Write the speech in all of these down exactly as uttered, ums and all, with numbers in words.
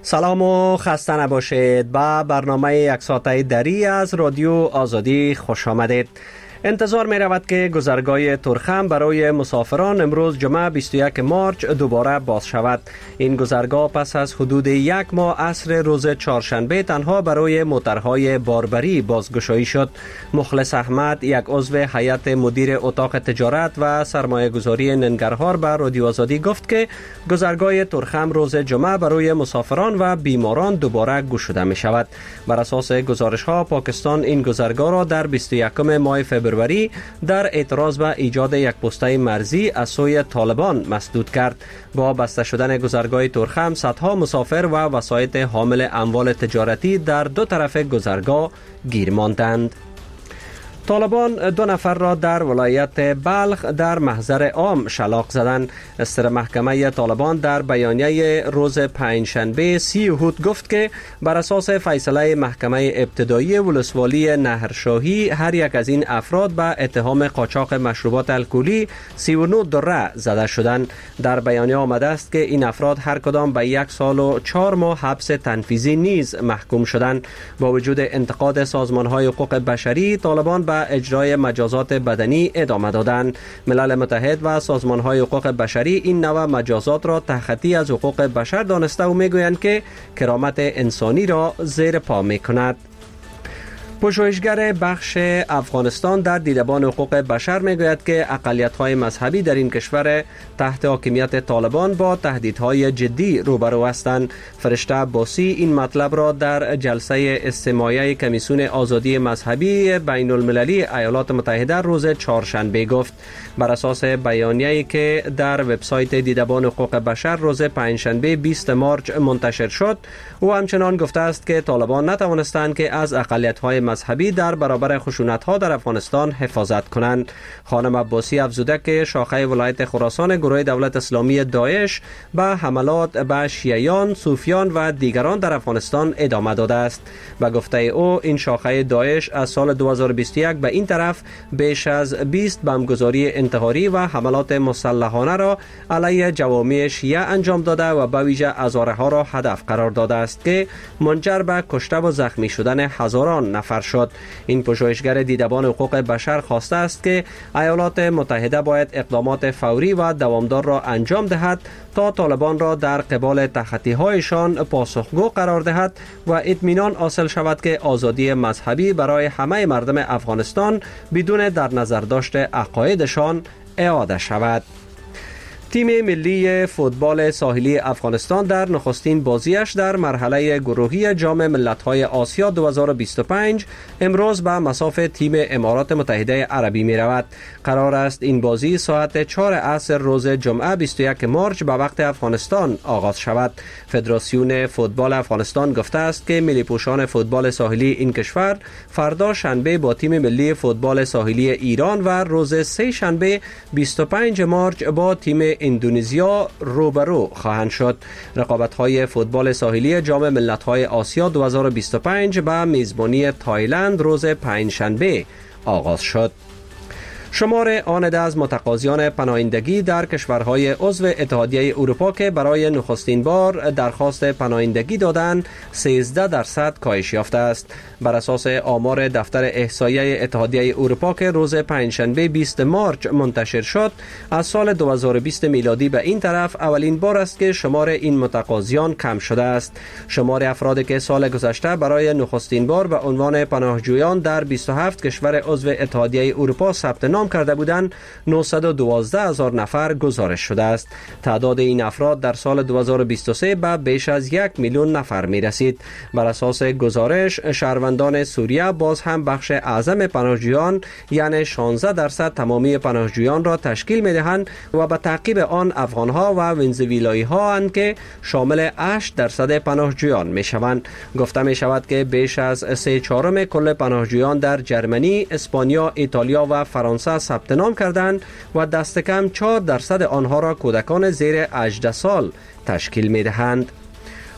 سلام و خسته نباشید. با برنامه یک ساعته دری از رادیو آزادی خوش آمدید. انتظار می رود که گذرگاه ترخم برای مسافران امروز جمعه بیست و یک مارچ دوباره باز شود. این گذرگاه پس از حدود یک ماه عصر روز چهارشنبه تنها برای موترهای باربری بازگشایی شد. مخلص احمد، یک عضو هیئت مدیر اتاق تجارت و سرمایه گذاری ننگرهار، به رادیو آزادی گفت که گذرگاه ترخم روز جمعه برای مسافران و بیماران دوباره گشوده می شود. بر اساس گزارش ها پاکستان این گذرگاه را در بیست و یکم ماه فوریه در اعتراض به ایجاد یک پسته مرزی از سوی طالبان مسدود کرد. با بسته شدن گذرگاه ترخم صدها مسافر و وسایط حامل اموال تجارتی در دو طرف گذرگاه گیر ماندند. طالبان دو نفر را در ولایت بلخ در محضر عام شلاق زدند. سر محکمه طالبان در بیانیه روز پنجشنبه سی یهود گفت که بر اساس فیصله محکمه ابتدایی ولسوالی نهرشاهی هر یک از این افراد به اتهام قاچاق مشروبات الکلی سی و نه دره زده شدند. در بیانیه آمده است که این افراد هر کدام به یک سال و چهار ماه حبس تنفیذی نیز محکوم شدند. با وجود انتقاد سازمان‌های حقوق بشری، طالبان به اجرای مجازات بدنی ادامه دادند. ملل متحد و سازمان‌های حقوق بشری این نوع مجازات را تخطی از حقوق بشر دانسته و میگویند که کرامت انسانی را زیر پا می‌کند. پژوهشگر بخش افغانستان در دیدبان حقوق بشر میگوید که اقلیت‌های مذهبی در این کشور تحت حاکمیت طالبان با تهدیدهای جدی روبرو هستند. فرشته عباسی این مطلب را در جلسه استماعی کمیسیون آزادی مذهبی بین المللی ایالات متحده روز چهارشنبه گفت. بر اساس بیانیه‌ای که در وبسایت دیدبان حقوق بشر روز پنجشنبه بیست مارچ منتشر شد، او همچنان گفته است که طالبان نتوانستند که از اقلیت‌های مذهبی در برابر خشونت‌ها در افغانستان حفاظت کنند. خانم عباسی افزوده که شاخه ولایت خراسان گروه دولت اسلامی داعش به حملات به شیعیان، صوفیان و دیگران در افغانستان ادامه داده است. به گفته او این شاخه داعش از سال دو هزار و بیست و یک به این طرف بیش از بیست بمبگذاری انتحاری و حملات مسلحانه را علیه جوامع شیعه انجام داده و به ویژه هزارها را هدف قرار داده است که منجر به کشته و زخمی شدن هزاران نفر شد. این پژوهشگر دیدبان حقوق بشر خواسته است که ایالات متحده باید اقدامات فوری و دوامدار را انجام دهد تا طالبان را در قبال تخطی‌هایشان پاسخگو قرار دهد و اطمینان حاصل شود که آزادی مذهبی برای همه مردم افغانستان بدون در نظر داشت عقایدشان اعاده شود. تیم ملی فوتبال ساحلی افغانستان در نخستین بازیش در مرحله گروهی جام ملت‌های آسیا دو هزار و بیست و پنج امروز به مصاف تیم امارات متحده عربی می رود. قرار است این بازی ساعت چهار عصر روز جمعه بیست و یک مارچ به وقت افغانستان آغاز شود. فدراسیون فوتبال افغانستان گفته است که ملی پوشان فوتبال ساحلی این کشور فردا شنبه با تیم ملی فوتبال ساحلی ایران و روز سه شنبه بیست و پنج مارچ با تیم اندونزیا روبرو خواهند شد. رقابت‌های فوتبال ساحلی جام ملت‌های آسیا دو هزار و بیست و پنج به میزبانی تایلند روز پنجشنبه آغاز شد. شمار آنده از متقاضیان پناهندگی در کشورهای عضو اتحادیه اروپا که برای نخستین بار درخواست پناهندگی دادند سیزده درصد کاهش یافته است. بر اساس آمار دفتر احصایه اتحادیه اروپا که روز پنجشنبه بیست مارچ منتشر شد، از سال دو هزار و بیست میلادی به این طرف اولین بار است که شمار این متقاضیان کم شده است. شمار افرادی که سال گذشته برای نخستین بار به عنوان پناهجویان در بیست و هفت کشور عضو اتحادیه اروپا ثبت نام کرده بودند نهصد و دوازده هزار نفر گزارش شده است. تعداد این افراد در سال دو هزار و بیست و سه به بیش از یک میلیون نفر می رسید. بر اساس گزارش شهروندان سوریه باز هم بخش اعظم پناهجویان یعنی شانزده درصد تمامی پناهجویان را تشکیل می دهند و به تعقیب آن افغانها و ونزوئلایی ها اند که شامل هشت درصد پناهجویان می شوند. گفته می شود که بیش از سه چهارم کل پناهجویان در جرمنی، اسپانیا، ایتالیا و فرانسه ثبت نام کردند و دست کم چهار درصد آنها را کودکان زیر هجده سال تشکیل می دهند.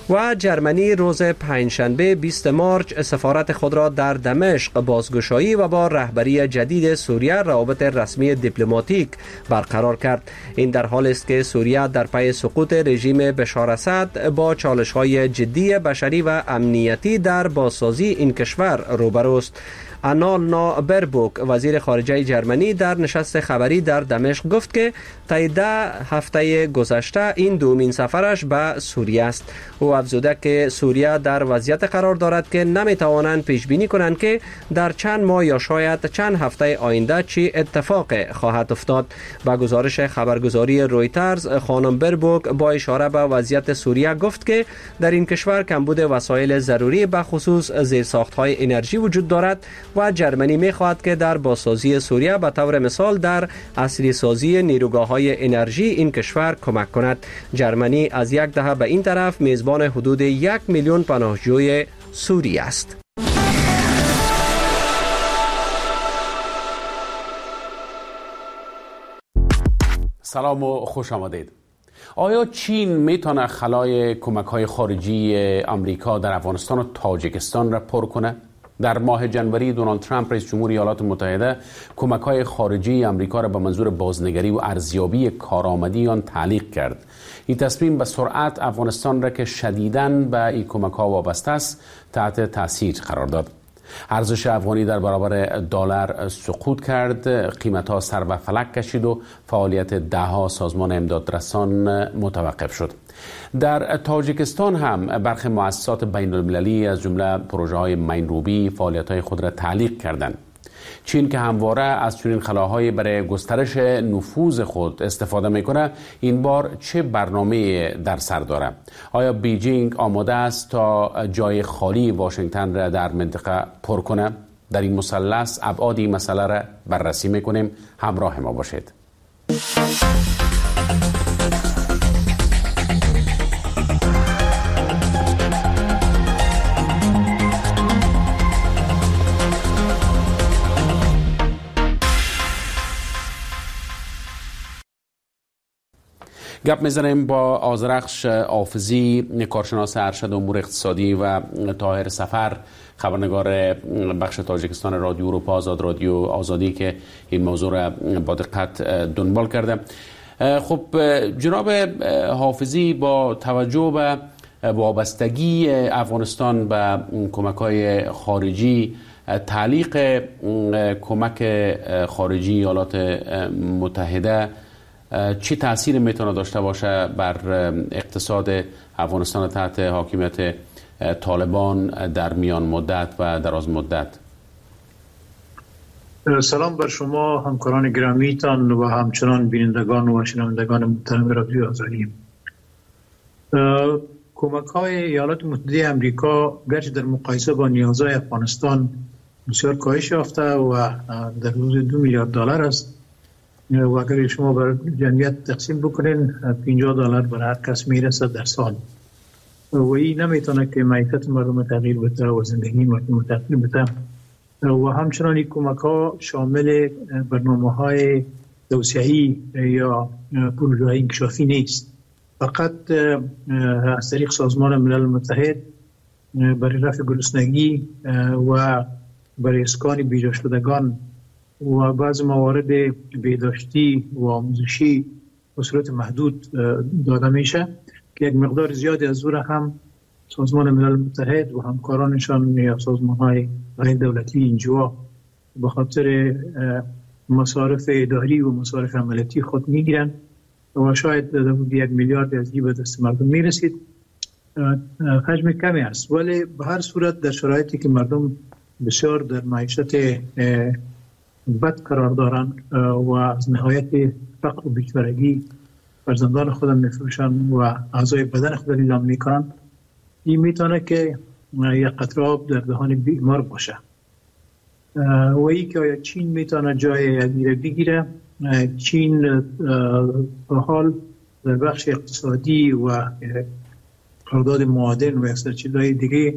و جرمنی روز پنجشنبه بیست مارس سفارت خود را در دمشق بازگشایی و با رهبری جدید سوریه روابط رسمی دیپلماتیک برقرار کرد. این در حالی است که سوریه در پی سقوط رژیم بشار اسد با چالش‌های جدی بشری و امنیتی در بازسازی این کشور روبروست. آنالنا بربوک وزیر خارجه جرمنی در نشست خبری در دمشق گفت که طی ده هفته گذشته این دومین سفرش به سوریه است. او افزوده که سوریه در وضعیت قرار دارد که نمیتوانند پیش بینی کنند که در چند ماه یا شاید چند هفته آینده چی اتفاق خواهد افتاد. با گزارش خبرگزاری رویترز خانم بربوک با اشاره به وضعیت سوریه گفت که در این کشور کمبود وسایل ضروری به خصوص زیرساخت‌های انرژی وجود دارد و جرمنی می‌خواهد که در بازسازی سوریه به طور مثال در اصلی سازی نیروگاه‌های انرژی این کشور کمک کند. جرمنی از یک دهه به این طرف میزبان حدود یک میلیون پناهجوی سوری است. سلام و خوش آمدید. آیا چین میتونه خلای کمک‌های خارجی آمریکا در افغانستان و تاجیکستان را پر کنه؟ در ماه جنوری دونالد ترامپ رئیس جمهور ایالات متحده کمک‌های خارجی آمریکا را به منظور بازنگری و ارزیابی کارآمدی آن تعلیق کرد. این تصمیم به سرعت افغانستان را که شدیداً به این کمک‌ها وابسته است تحت تاثیر قرار داد. ارزش افغانی در برابر دلار سقوط کرد، قیمت‌ها سر به فلک کشید و فعالیت ده‌ها سازمان امدادرسان متوقف شد. در تاجیکستان هم برخی مؤسسات بین‌المللی از جمله پروژه‌های مین‌روبی فعالیت‌های خود را تعلیق کردند. چین که همواره از چنین خلاهای برای گسترش نفوذ خود استفاده میکنه، این بار چه برنامه در سر داره؟ آیا بیجینگ آماده است تا جای خالی واشنگتن را در منطقه پر کنه؟ در این مثلث ابعاد این مسئله را بررسی میکنیم. همراه ما باشید. گپ میزنیم با آذرخش حافظی، کارشناس ارشد امور اقتصادی، و طاهر سفر، خبرنگار بخش تاجیکستان رادیو اروپا آزاد، رادیو آزادی، که این موضوع را با دقت دنبال کرده. خب جناب حافظی، با توجه به وابستگی افغانستان به کمک‌های خارجی، تعلیق کمک خارجی ایالات متحده چی تأثیر میتونه داشته باشه بر اقتصاد افغانستان تحت حاکمیت طالبان در میان مدت و دراز مدت؟ سلام بر شما همکاران گرامیتان و همچنان بینندگان و شنوندگان محترم رادیو آزادی. کمک های ایالات متحده آمریکا گرچه در مقایسه با نیازهای افغانستان بسیار کاهش یافته و در حدود دو میلیارد دلار است و اگر شما بر جمعیت تقسیم بکنین پنجاه دلار بر هر کس میرسه در سال و این نمیتونه که معیشت مردم تغییر بده و زندگی مردم تغییر بده. و همچنان این کمک ها شامل برنامه های توسعه‌ای یا پروژه های انکشافی نیست، فقط از طریق سازمان ملل متحد برای رفع گرسنگی و برای اسکان بیجا شدگان و بعض موارد بهداشتی و آموزشی به صورت محدود داده میشه که یک مقدار زیادی از او را هم سازمان ملل متحد و همکارانشان یا سازمان‌های غیر دولتی اینجا به خاطر مصارف اداری و مصارف عملیاتی خود میگیرن و شاید یک میلیارد از این به دست مردم میرسید. حجم کمی است، ولی به هر صورت در شرایطی که مردم بسیار در معیشت بد قرار دارن و از نهایت فقر و بیچارگی فرزندان خودم میفروشن و اعضای بدن خود اعلام میکنن، این میتونه که یک قطره آب در دهان بیمار باشه. و ای که آیا چین میتونه جای یدیره بگیره؟ چین به حال در بخش اقتصادی و قرارداد معادن و سرچینه‌های دیگه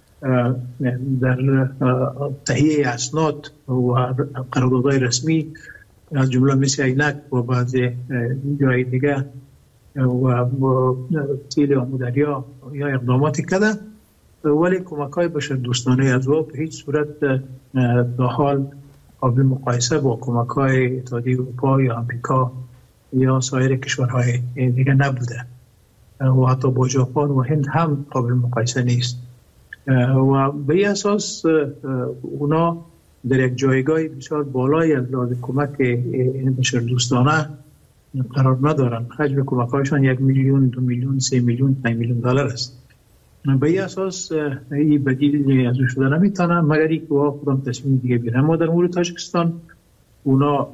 در تهیه اسناد و قراردادهای رسمی از جمله مثل عینک و بعض جای دیگه و تیل آمودریا یا اقداماتی کرده، ولی کمک های بشر دوستانه از او به هیچ صورت تا حال قابل مقایسه با کمک های اتحادیه اروپا یا امریکا یا سایر کشورهای دیگه نبوده و حتی با ژاپن و هند هم قابل مقایسه نیست. و به این اساس اونا در یک جایگاه بسیار بالای از لحاظ کمک بشر دوستانه قرار ندارن. حجم کمک هایشان یک میلیون، دو میلیون، سه میلیون، پنج میلیون دلار است. به این اساس این بدیل از او شده نمیتونه مگر اینکه خودم تصمیم دیگه بگیرن. ما در مورد تاجیکستان اونا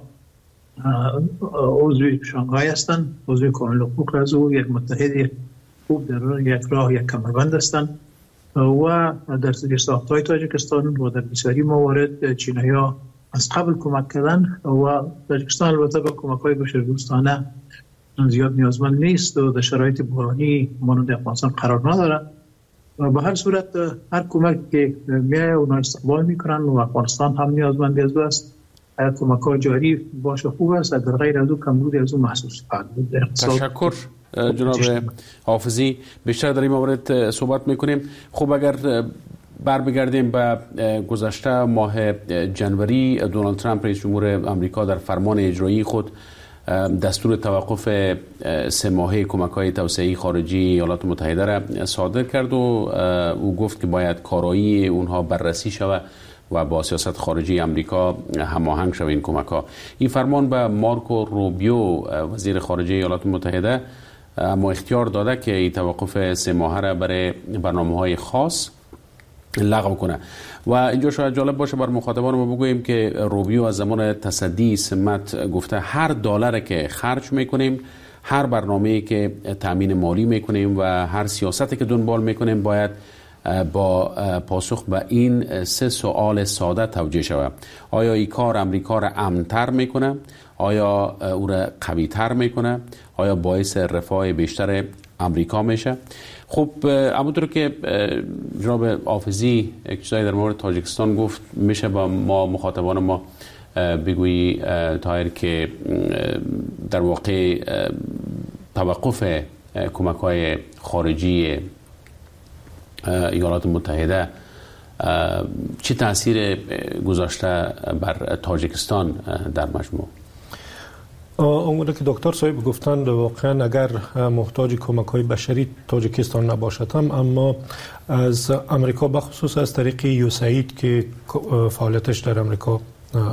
عضو شانگهای هستند، عضو کانون حقوق از او یک متحد خوب در یک راه یک کمربند هستند و در ساختهای تاجیکستان و در بسیاری موارد چینایی ها از قبل کمک کردن و تاجیکستان البته با کمک های بشردوستانه زیاد نیازمند نیست و در شرایط بحرانی مانند افغانستان قرار نداره و به هر صورت هر کمک که میایه اونا استقبال میکنن و افغانستان هم نیازمند از است. کمک ها جاری باشه خوب است، در غیر از او کمبود از او محسوس خواهد بود. تشکر جناب حافظی، بیشتر در این مورد صحبت میکنیم. خب اگر بر بگردیم به گذشته ماه جنوری، دونالد ترامپ رئیس جمهور آمریکا در فرمان اجرایی خود دستور توقف سه ماهه کمک‌های توسعه‌ای خارجی ایالات متحده را صادر کرد و او گفت که باید کارایی اونها بررسی شود و با سیاست خارجی آمریکا هماهنگ شود این کمک‌ها. این فرمان به مارکو روبیو وزیر خارجه ایالات متحده اما اختیار داده که این توقف سه ماهه را برای برنامه‌های خاص لغو کنه و اینجا شاید جالب باشه بر مخاطبان ما بگوییم که روبیو از زمان تصدی سمت گفته هر دلاری که خرج میکنیم، هر برنامه‌ای که تامین مالی میکنیم و هر سیاستی که دنبال میکنیم باید با پاسخ به این سه سوال ساده توجیه شود. آیا این کار امریکا را امن‌تر میکنه؟ آیا او را قوی‌تر میکنه؟ آیا باعث رفاه بیشتر امریکا میشه؟ خب همونطور که جناب حافظی یک چیزایی در مورد تاجیکستان گفت، میشه با ما مخاطبان ما بگویی طاهر که در واقع توقف کمک‌های خارجی ایالات متحده چه تاثیر گذاشته بر تاجیکستان در مجموع؟ اونگونه که دکتر صاحب گفتند واقعا اگر محتاج کمک‌های بشری تاجیکستان نباشد هم، اما از امریکا بخصوص از طریق یوساید که فعالیتش در امریکا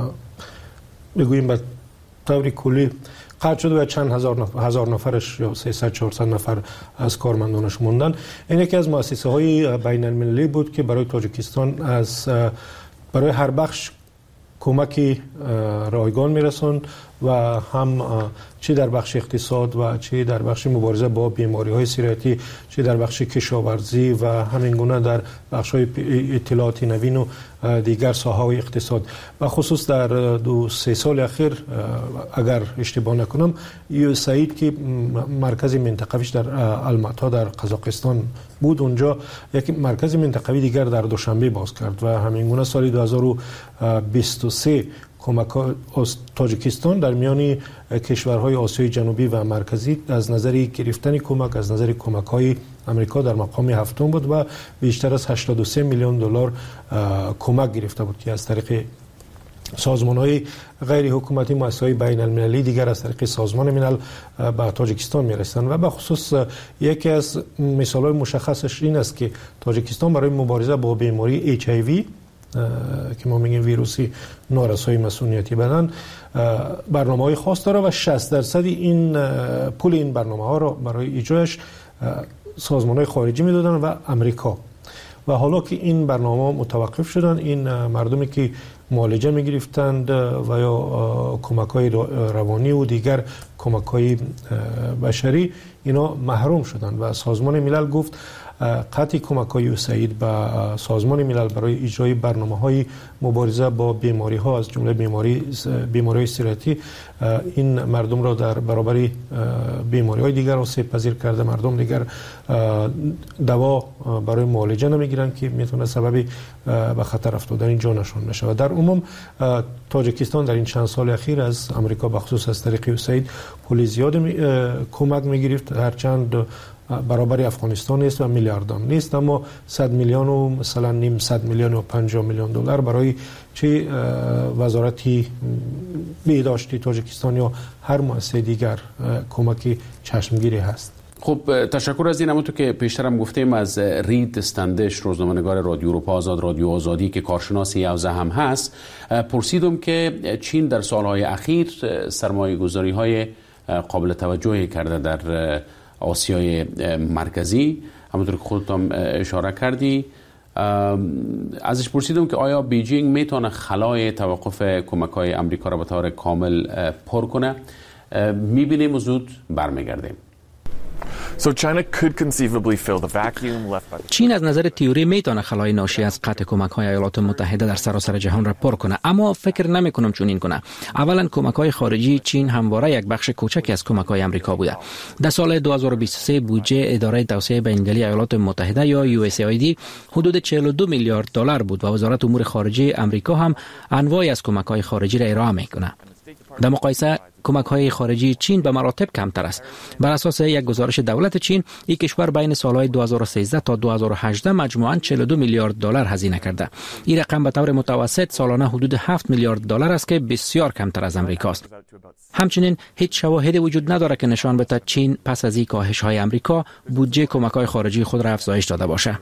بگوییم به طور کلی قطع شده و چند هزار نفر هزار نفرش یا سیصد چهارصد نفر از کارمندانش موندن. این یکی از مؤسسه های بین المللی بود که برای تاجیکستان از برای هر بخش کمکی رایگان میرسوند و هم چه در بخش اقتصاد و چه در بخش مبارزه با بیماری‌های سیرتی، چه در بخش کشاورزی و همین گونه در بخش‌های اطلاعات نوین و دیگر ساحه‌های اقتصاد. و خصوص در دو سه سال اخیر اگر اشتباه نکنم یوساید که مرکز منطقویش در الماتا در قزاقستان بود، اونجا یک مرکز منطقوی دیگر در دوشنبه باز کرد و همین گونه سال دو هزار و بیست و سه کمک تاجیکستان در میان کشورهای آسیای جنوبی و مرکزی از نظر گرفتن کمک از نظر کمک‌های امریکا در مقام هفتم بود و بیشتر از هشتاد و سه میلیون دلار کمک گرفته بود که از طریق سازمان‌های غیر حکومتی، مؤسسه‌های بین المللی دیگر از طریق سازمان ملل به تاجیکستان می‌رسند. و به خصوص یکی از مثال‌های مشخصش این است که تاجیکستان برای مبارزه با بیماری اچ آی وی که ما میگیم ویروسی نارسایی مسئولیتی بدن برنامه‌های خاص داره و شصت درصد این پول این برنامه‌ها را برای اجرایش سازمان‌های خارجی میدادن و امریکا. و حالا که این برنامه متوقف شدن، این مردمی که معالجه میگرفتند و یا کمک‌های روانی و دیگر کمک‌های بشری اینا محروم شدند و سازمان ملل گفت قطع کمک‌های یوساید به سازمان ملل برای اجرای برنامه‌های مبارزه با بیماری‌ها از جمله بیماری بیماری‌های سیرتی این مردم را در برابر بیماری‌های دیگر آسیب پذیر کرده. مردم دیگر دوا برای معالجه نمی‌گیرند که میتونه سبب به خطر افتادن جانشان بشه. و در عموم تاجیکستان در این چند سال اخیر اخیر از امریکا بخصوص از طریق یوساید پول زیاد می، کمک میگرفت، هرچند برابر افغانستان نیست و میلیاردام نیست، اما صد میلیون و مثلا نیم صد میلیون و پنجاه میلیون دلار برای چه وزارتی بهداشتی تاجیکستان یا هر مؤسسه دیگر کمکی چشمگیری هست. خب تشکر از این. همونطور که پیشترم گفتیم از رید استندش، روزنامه‌نگار رادیو اروپا آزاد، رادیو آزادی که کارشناس یوزه هم هست، پرسیدم که چین در سالهای اخیر سرمایه‌گذاری‌های قابل توجهی کرده در آسیای مرکزی، همونطور که خودت هم اشاره کردی. ازش پرسیدم که آیا بیجینگ میتونه خلای توقف کمک‌های امریکا را به طور کامل پر کنه. میبینیم زود برمیگردیم. So China could conceivably fill the vacuum left by چین از نظر تئوری میتونه خلای ناشی از قطع کمک‌های ایالات متحده در سراسر جهان را پر کنه، اما فکر نمی‌کنم چنین کنه. اولا کمک‌های خارجی چین همواره یک بخش کوچکی از کمک‌های آمریکا بوده. در سال دو هزار و بیست و سه بودجه اداره توسعه بین‌المللی ایالات متحده یا یو اس ای آی دی حدود چهل و دو میلیارد دلار بود و وزارت امور خارجه آمریکا هم انواعی از کمک‌های خارجی را ارائه می‌کنه. در مقایسه کمک‌های خارجی چین به مراتب کمتر است. بر اساس یک گزارش دولت چین، این کشور بین سالهای دو هزار و سیزده تا دو هزار و هجده مجموعاً چهل و دو میلیارد دلار هزینه کرده. این رقم به طور متوسط سالانه حدود هفت میلیارد دلار است که بسیار کمتر از امریکا است. همچنین هیچ شواهدی وجود ندارد که نشان بده چین پس از این کاهش‌های امریکا بودجه کمک‌های خارجی خود را افزایش داده باشه.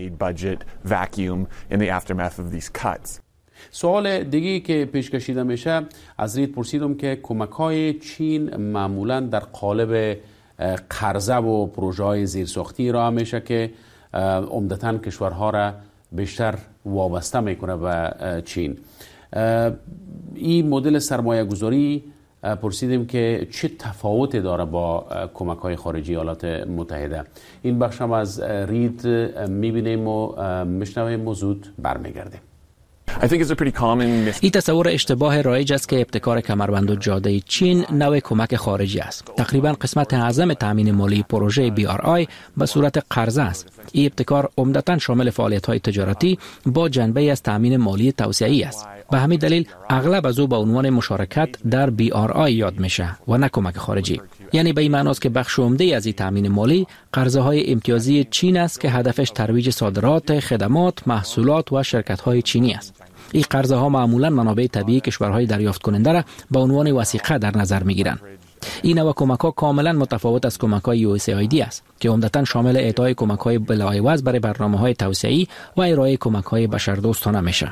سوال دیگه که پیش کشیده میشه، از رید پرسیدم که کمک‌های چین معمولاً در قالب قرضه و پروژه‌های زیرساختی ارائه میشه که عمدتاً کشورها را بیشتر وابسته میکنه به چین. این مدل سرمایه گذاری پرسیدیم که چه تفاوتی داره با کمک‌های خارجی ایالات متحده. این بخش هم از رید میبینیم و میشنویم و زود برمیگردیم. این تصور اشتباه رایج است که ابتکار کمربند و جاده چین نوع کمک خارجی است. تقریبا قسمت اعظم تامین مالی پروژه بی آر آی به صورت قرضه است. این ابتکار عمدتاً شامل فعالیت‌های تجارتی با جنبه از تامین مالی توسعه‌ای است. به همین دلیل اغلب از او به عنوان مشارکت در بی آر آی یاد میشه و نه کمک خارجی. یعنی به این معنی است که بخش عمده از این تامین مالی قرضه‌های امتیازی چین است که هدفش ترویج صادرات، خدمات، محصولات و شرکت‌های چینی است. این قرضه‌ها معمولاً منابع طبیعی کشورهای دریافت کننده را به عنوان وثیقه در نظر می‌گیرند. این نوع کمک‌ها کاملاً متفاوت از کمک‌های یو اس ای آی دی است که عمدتاً شامل اعطای کمک‌های بلاعوض برای برنامه‌های توسعه‌ای و ارائه کمک‌های بشردوستانه میشه.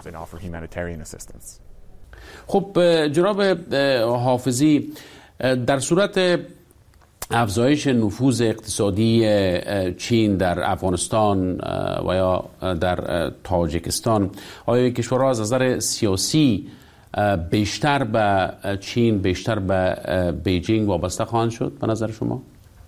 خب جناب حافظی، در صورت افزایش نفوذ اقتصادی چین در افغانستان و یا در تاجیکستان، آیا کشورها از نظر سیاسی بیشتر به چین، بیشتر به بیجینگ وابسته خواهند شد به نظر شما؟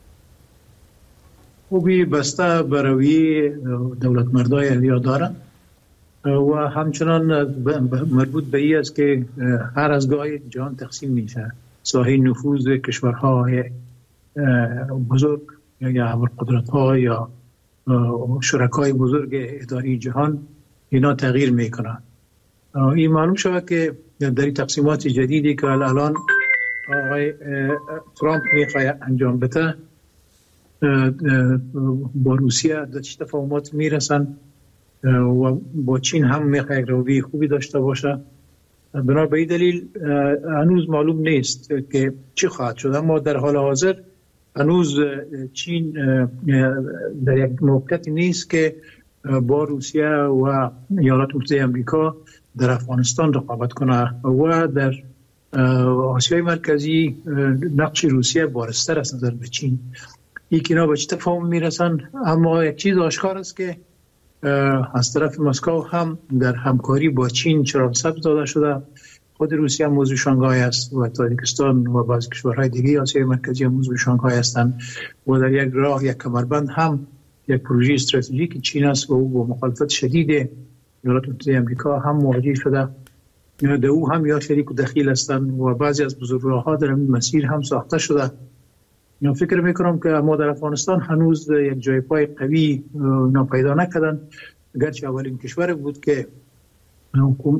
خوبی بسته بروی دولت مردای الیا دارن و همچنان مربوط به ای است که هر از گاهی جهان تقسیم میشه. ساحه نفوذ کشورهای بزرگ یا ابرقدرت ها یا شرکای بزرگ اداری جهان اینا تغییر میکنن. این معلوم شود که در این تقسیمات جدیدی که الان آقای ترامپ میخواد انجام بده با روسیه در چه تفاهمات میرسن و با چین هم میخواد یک روی خوبی داشته باشه. بنا به این دلیل هنوز معلوم نیست که چی خواهد شد، اما در حال حاضر هنوز چین در یک موقعیتی نیست که با روسیه و ایالات متحده آمریکا در افغانستان رقابت کنه و در آسیای مرکزی نقش روسیه بارزتر از نظر به چین. این که اینا به چه تفاهم میرسن، اما یک چیز آشکار است که از طرف مسکو هم در همکاری با چین چراغ سبز داده شده. خود روسیه هم موضوع شانگهای است و تاجیکستان و بعضی کشورهای دیگه آسیای مرکزی هم موضوع شانگهای هستند و در یک راه یک کمربند هم یک پروژه استراتژیک چین است و او با مخالفت شدید ایالات متحده آمریکا هم مواجه شده. در او هم یا شریک و دخیل هستند و بعضی از بزرگراه‌ها در این مسیر هم ساخته شده. من فکر میکنم که ما در افغانستان هنوز یک جای پای قوی پیدا نکردن، اگرچه اولین کشور بود که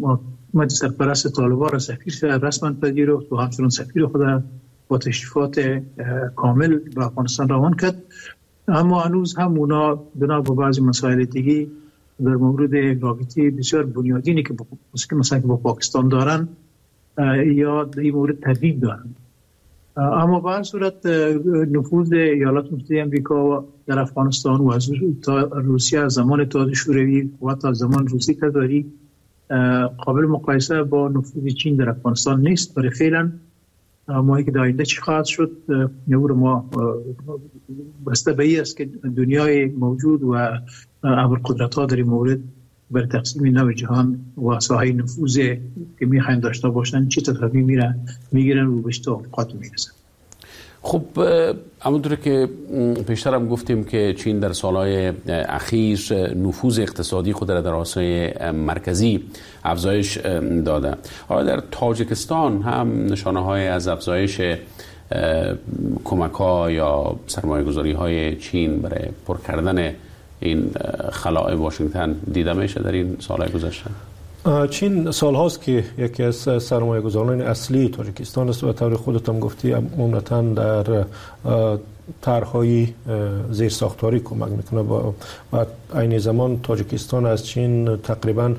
مجلس سرپرست طالبان را سفیر رسما پذیرفت و همچنان سفیر خود با تشریفات کامل به افغانستان روان کرد. اما هنوز هم اونا بنا به بعضی مسائل دیگه در مورد رابطه بسیار بنیادینی که مثلا با پاکستان دارن یا در این مورد تردید دارن. اما به هر صورت نفوذ ایالات متحده آمریکا در افغانستان و از روسیه از زمان اتحاد شوروی و تا زمان روسی تزاری قابل مقایسه با نفوذ چین در افغانستان نیست. برای فعلا ما که در آینده چی خواهد شد نور ما بسته به این است که دنیای موجود و ابرقدرت ها در این مورد بر تقسیم نو جهان و ساحه نفوذ که میخواین داشته باشن چی تصمیم میره میگیرن و به توافقات میرسن. خب همونطور که پیشتر هم گفتیم که چین در سالهای اخیر نفوذ اقتصادی خود را در آسیای مرکزی افزایش داده. حالا در تاجیکستان هم نشانه های از افزایش کمک ها یا سرمایه گذاری های چین برای پر کردن این خلاء واشنگتن دیده میشه در این سالهای گذشته؟ چین سال هاست که یکی از سرمایه گذاران اصلی تاجیکستان است و طور خودت هم گفتی عمدتاً در طرح‌های زیرساختاری کمک میکنه و عین زمان تاجیکستان از چین تقریباً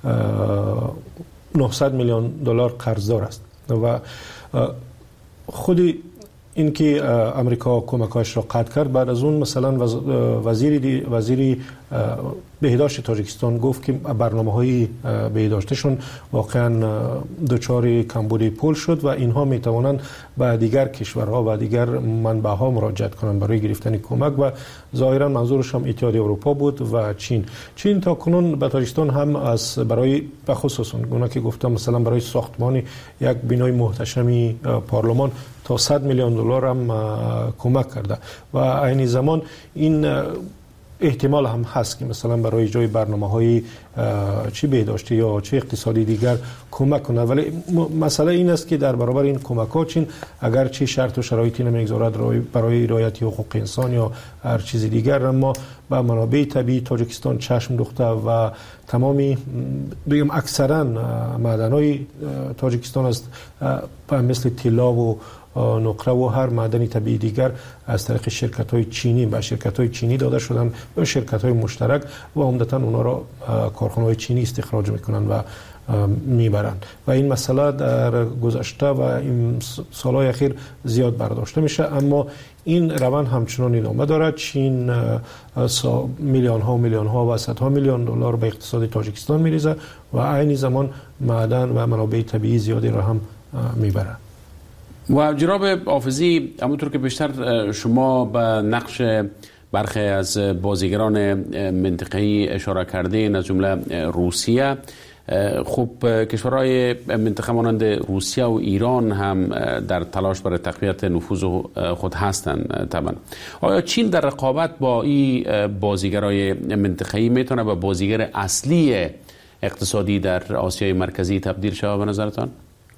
نهصد میلیون دلار قرضدار است و خودی اینکه امریکا کمکاش را قطع کرد بعد از اون مثلا وزیری وزیری بهداشت تاجیکستان گفت که برنامه‌های بهداشتشون واقعا دچار کمبود پول شد و اینها میتوانند به دیگر کشورها و دیگر منبع‌ها مراجعت کنند برای گرفتن کمک و ظاهرا منظورش هم اتحادیه اروپا بود و چین. چین تا کنون به تاجیکستان هم از برای به خصوص اون که گفتم مثلا برای ساختمان یک بنای محتشمی پارلمان تا صد میلیون دلار هم کمک کرده و عین زمان این احتمال هم هست که مثلا برای اجرای برنامه‌های چی بهداشتی یا چه اقتصادی دیگر کمک کنه. ولی مسئله این است که در برابر این کمک‌ها چین اگر چه شرط و شرایطی نمیگذارد برای رعایت حقوق انسان یا هر چیز دیگر، اما به منابع طبیعی تاجیکستان چشم دوخته و تمامی بگم اکثرا معدن‌های تاجیکستان است مثل طلا و نقره و هر معدن طبیعی دیگر از طریق شرکت‌های چینی به شرکت‌های چینی داده شدن به شرکت‌های مشترک و عمدتاً اونا را کارخانه‌های چینی استخراج میکنن و میبرن و این مسئله در گذشته و این سالهای اخیر زیاد برداشته میشه، اما این روند همچنان ادامه دارد. چین میلیون ها و میلیون ها و صدها میلیون دلار به اقتصاد تاجیکستان میریزه و عین زمان معدن و منابع طبیعی زیادی را هم میبره. و جناب حافظی، همونطور که بیشتر شما به نقش برخی از بازیگران منطقه‌ای اشاره کردین از جمله روسیه، خب کشورهای منطقه مانند روسیه و ایران هم در تلاش برای تقویت نفوذ خود هستند طبعا. آیا چین در رقابت با این بازیگرای منطقه‌ای میتونه به بازیگر اصلی اقتصادی در آسیای مرکزی تبدیل شود به نظرتان؟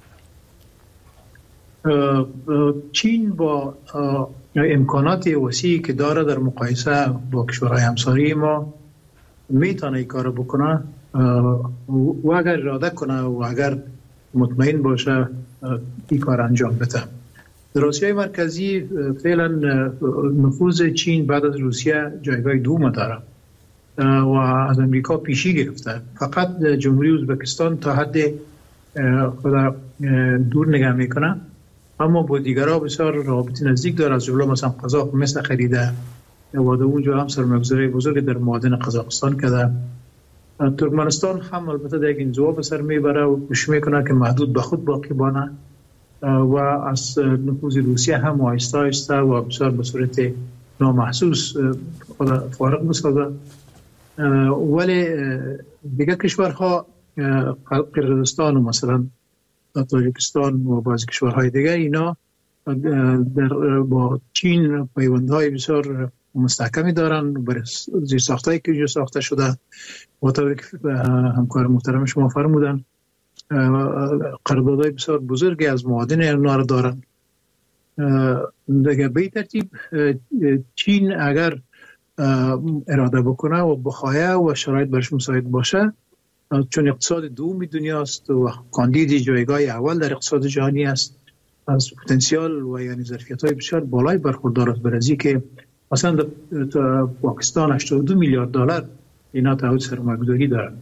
چین با امکانات وسیعی که داره در مقایسه با کشورهای همسایه ما میتونه این کار بکنه و اگر اراده کنه و اگر مطمئن باشه این کار انجام بده. در آسیای مرکزی فعلا نفوذ چین بعد از روسیه جایگاه دوم داره و از امریکا پیشی گرفته. فقط جمهوری ازبکستان تا حد خود دور نگاه میکنه، اما با دیگرها بسیار رابطه نزدیک داره، از جمله مثلا قزاق مثل خریده و در اونجا هم سرمایه‌گذاری بزرگ در معادن قزاقستان کرده. ترکمنستان هم البته در یک انزوا به سر میبره و کوشش میکنه که محدود به خود باقی بانه و از نفوذ روسیه هم آهسته آهسته و بسیار به صورت نامحسوس خود فارغ بسازه. ولی دیگر کشورها قرقیزستان و مثلا تاجیکستان و بعضی کشورهای دیگر اینا در با چین پیوندهای بسیار مستحکمی دارن برای زیرساختایی که جو ساخته شده و طوری که همکار محترم شما فرمودن قراردادهای بسیار بزرگی از معادن اونا رو دارن. دیگه به ترتیب چین اگر اراده بکنه و بخواه و شرایط برش مساعد باشه چون اقتصاد دوم دنیاست و کاندید جایگاه اول در اقتصاد جهانی است، از پتانسیل و یعنی ظرفیت‌های بسیار بالای برخوردار است، بر از اینکه مثلا در پاکستان هشتاد و دو میلیارد دلار اینا تعهد سرمایه‌گذاری دارند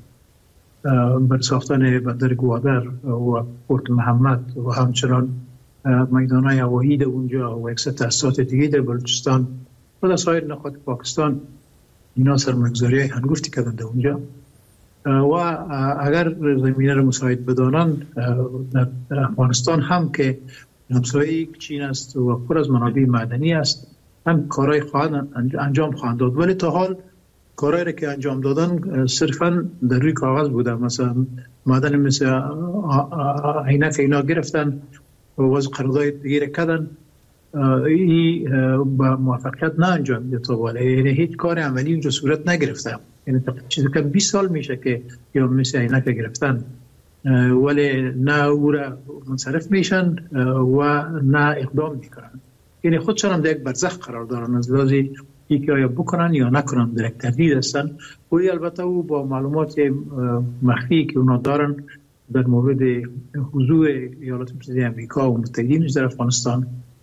بر ساختن بندر گوادر و پورت محمد و همچنان میدان‌های هوایی در اونجا و یک سری تأسیسات دیگه در بلوچستان و در سایر نقاط پاکستان اینا سرمایه‌گذاری هنگفتی کردن در اونجا و اگر زمینه را مساعد بدانن در افغانستان هم که همسایه چین است و پر از منابع معدنی است هم کارهای خواهد انجام خواهند داد، ولی تا حال کارهایی را که انجام دادن صرفا در روی کاغذ بوده. مثلا معدن مثل عینک اینا گرفتن و وضع قرارداد دیگه را کردن، این با موفقیت نه انجام میده تا بالا، یعنی هیچ کار عملی اونجا صورت نگرفته. یعنی چیزی که بیست سال میشه که یا مثل عینک گرفتن ولی نه او را منصرف میشن و نه اقدام میکنن، یعنی خودشان هم در یک برزخ قرار دارن از لحاظی یکی آیا بکنن یا نکنن، در یک تردید هستن. ولی البته او با معلومات مخفی که اونا دارن در مورد حضور ایالات متحده آمریکا و متحدینش در افغانستان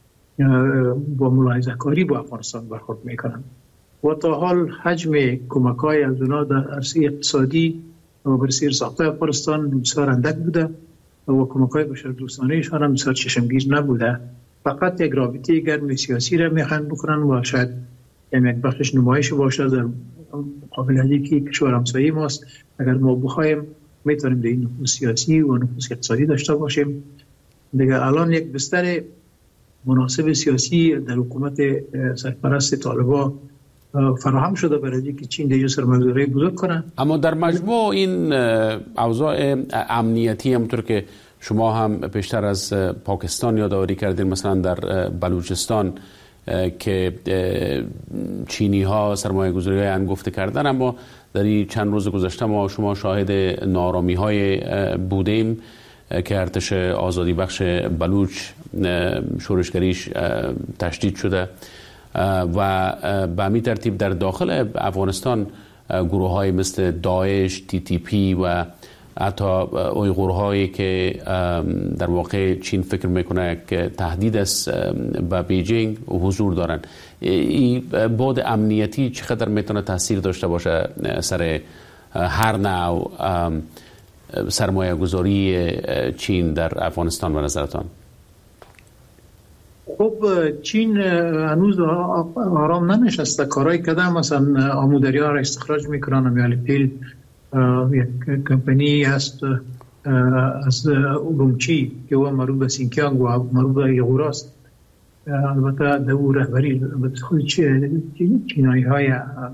با ملاحظه کاری با افغانستان برخورد میکنن و تا حال حجم کمک های از اونا در عرصه اقتصادی و برسیر ساخته افغانستان بسیار اندک بوده و کمک های بشردوستانهشان هم بسیار چشمگیر نبوده. فقط یک رابطه گرم سیاسی را میخوان بکنن و شاید یک بخشش نمایش باشه در مقابل از اینکه کشور همسایه ماست. اگر ما بخوایم میتونیم در این نفوذ سیاسی و نفوذ اقتصادی داشته باشیم. دیگه الان یک بستر مناسب سیاسی در حکومت سرپرست طالبان فراهم شده برای اینکه چین دیگه سرمایه‌گذاری بزرگ کنه. اما در مجموع این اوضاع امنیتی همونطور که شما هم پیشتر از پاکستان یادآوری کردین، مثلا در بلوچستان که چینی ها سرمایه گذاری های انگفته کردن، اما در این چند روز گذشته ما شما شاهد نارامی های بودیم که ارتش آزادی بخش بلوچ شورشگریش تشدید شده و به همین ترتیب در داخل افغانستان گروه های مثل داعش، تی تی پی و حتی اویغورهایی که در واقع چین فکر میکنه که تهدید است به بیجینگ حضور دارن. این بعد امنیتی چقدر میتونه تاثیر داشته باشه سر هر نوع سرمایه گذاری چین در افغانستان به نظرتان؟ خب چین هنوز آرام ننشسته، کارهای کردن، مثلا آمودریا را استخراج میکنن، میالی پیل یک کمپانی هست از اورومچی که او مربوط به سینکیانگ و مربوط به ایغور است. البته در او رهبری خود چینایی های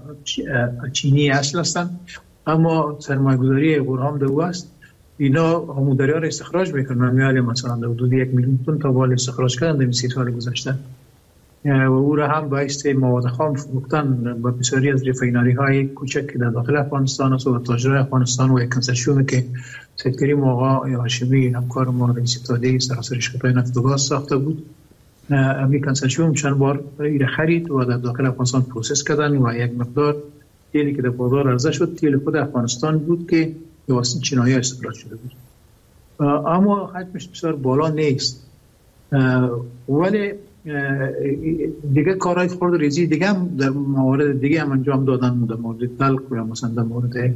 چینی اصل هستند، اما سرمایه گذاری ایغور هم در او است. اینا آمودریا را استخراج میکنن، میالی مثلا در حدود یک میلیون تن تا بال استخراج کردن در سی سال گذشته و او را هم باعث مواد خام فروختن به بسیاری از رفاینری های کوچک که در داخل افغانستان است و تاجرای افغانستان و یک کنسرسیومی که سید کریم آقا هاشمی همکار ما رئیس اتحادیه سراسر شرکت‌های نفت و گاز ساخته بود. همین کنسرسیوم چند بار ایره خرید و در داخل افغانستان پروسس کردن و یک مقدار تیلی که در بازار عرضه شد تیل خود افغانستان بود که به واسطه چینایی‌ها استخراج شده بود، اما حجمش بسیار بالا نیست. ولی دیگه کارهای خرد ریزی دیگه هم در موارد دیگه هم انجام دادن، در مورد تلق یا مثلا در مورد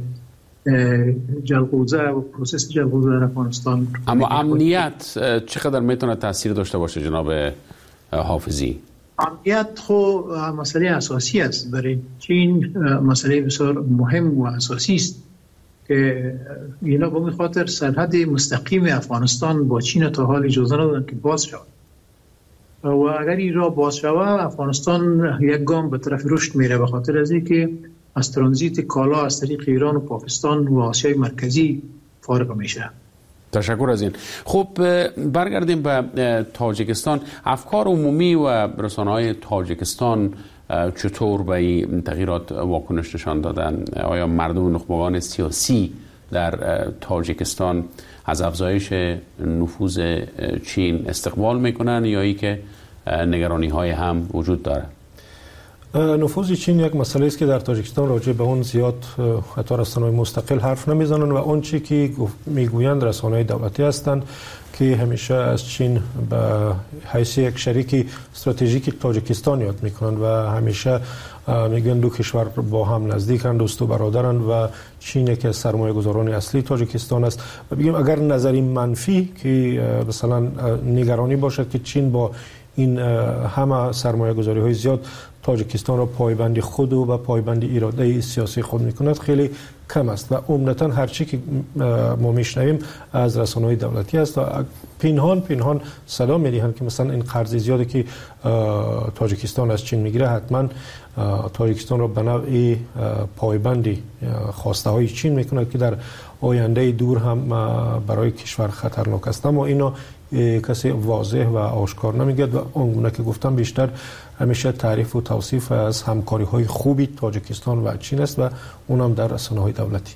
جلغوزه و پروسس جلغوزه در افغانستان. اما امنیت چقدر میتونه تاثیر داشته باشه جناب حافظی؟ امنیت خو مسئله اساسی است برای چین، مسئله بسیار مهم و اساسی است که اینا به خاطر سرحد مستقیم افغانستان با چین تا حال اجازه ندادن که باز شود و اگر این را باز شود افغانستان یک گام به طرف رشد میره، به خاطر از اینکه از ترانزیت کالا از طریق ایران و پاکستان و آسیای مرکزی فارغ میشه. تشکر از این. خب برگردیم به تاجیکستان. افکار عمومی و رسانه‌های تاجیکستان چطور به این تغییرات واکنش نشان دادن؟ آیا مردم نخبگان سیاسی در تاجیکستان از افزایش نفوذ چین استقبال میکنن یا ای که نگرانی های هم وجود داره؟ نفوذ چین یک مسئله است که در تاجیکستان راجع به اون زیاد حتی رسانه‌های مستقل حرف نمیزنن و اون چی که میگویند رسانه‌های دولتی هستند که همیشه از چین به حیث یک شریک استراتژیک تاجیکستان یاد میکنند و همیشه میگن دو کشور با هم نزدیکند، دوست و برادرند و چین که سرمایه گذاران اصلی تاجیکستان است. و بگیم اگر نظری منفی که مثلا نگرانی باشد که چین با این همه سرمایه گذاری های زیاد تاجیکستان را پایبند خود و به پایبند اراده سیاسی خود میکند خیلی کم است و عمدتا هرچی که ما میشنویم از رسانه‌های دولتی است و پنهان پنهان صدا میدهند که مثلا این قرض زیادی که تاجیکستان از چین میگیره حتما تاجیکستان را به نوعی پایبندی خواسته های چین میکند که در آینده دور هم برای کشور خطرناک است. اما اینا کسی واضح و آشکار نمیگه و اونگونه که گفتم بیشتر همیشه تعریف و توصیف از همکاری های خوبی تاجیکستان و چین است و اونم در رسانه های دولتی.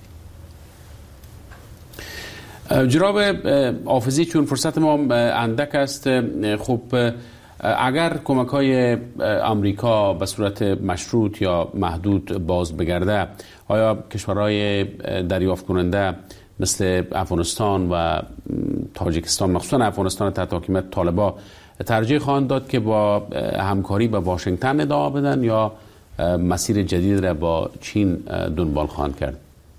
جناب حافظی، چون فرصت ما اندک است، خب اگر کمک های امریکا به صورت مشروط یا محدود باز بگرده، آیا کشورهای دریافت کننده مثل افغانستان و تاجیکستان، مخصوصا افغانستان تحت حکومت طالبان، ترجیح خواهند داد که با همکاری با واشنگتن ادامه بدن یا مسیر جدید را با چین دنبال خواهند کرد؟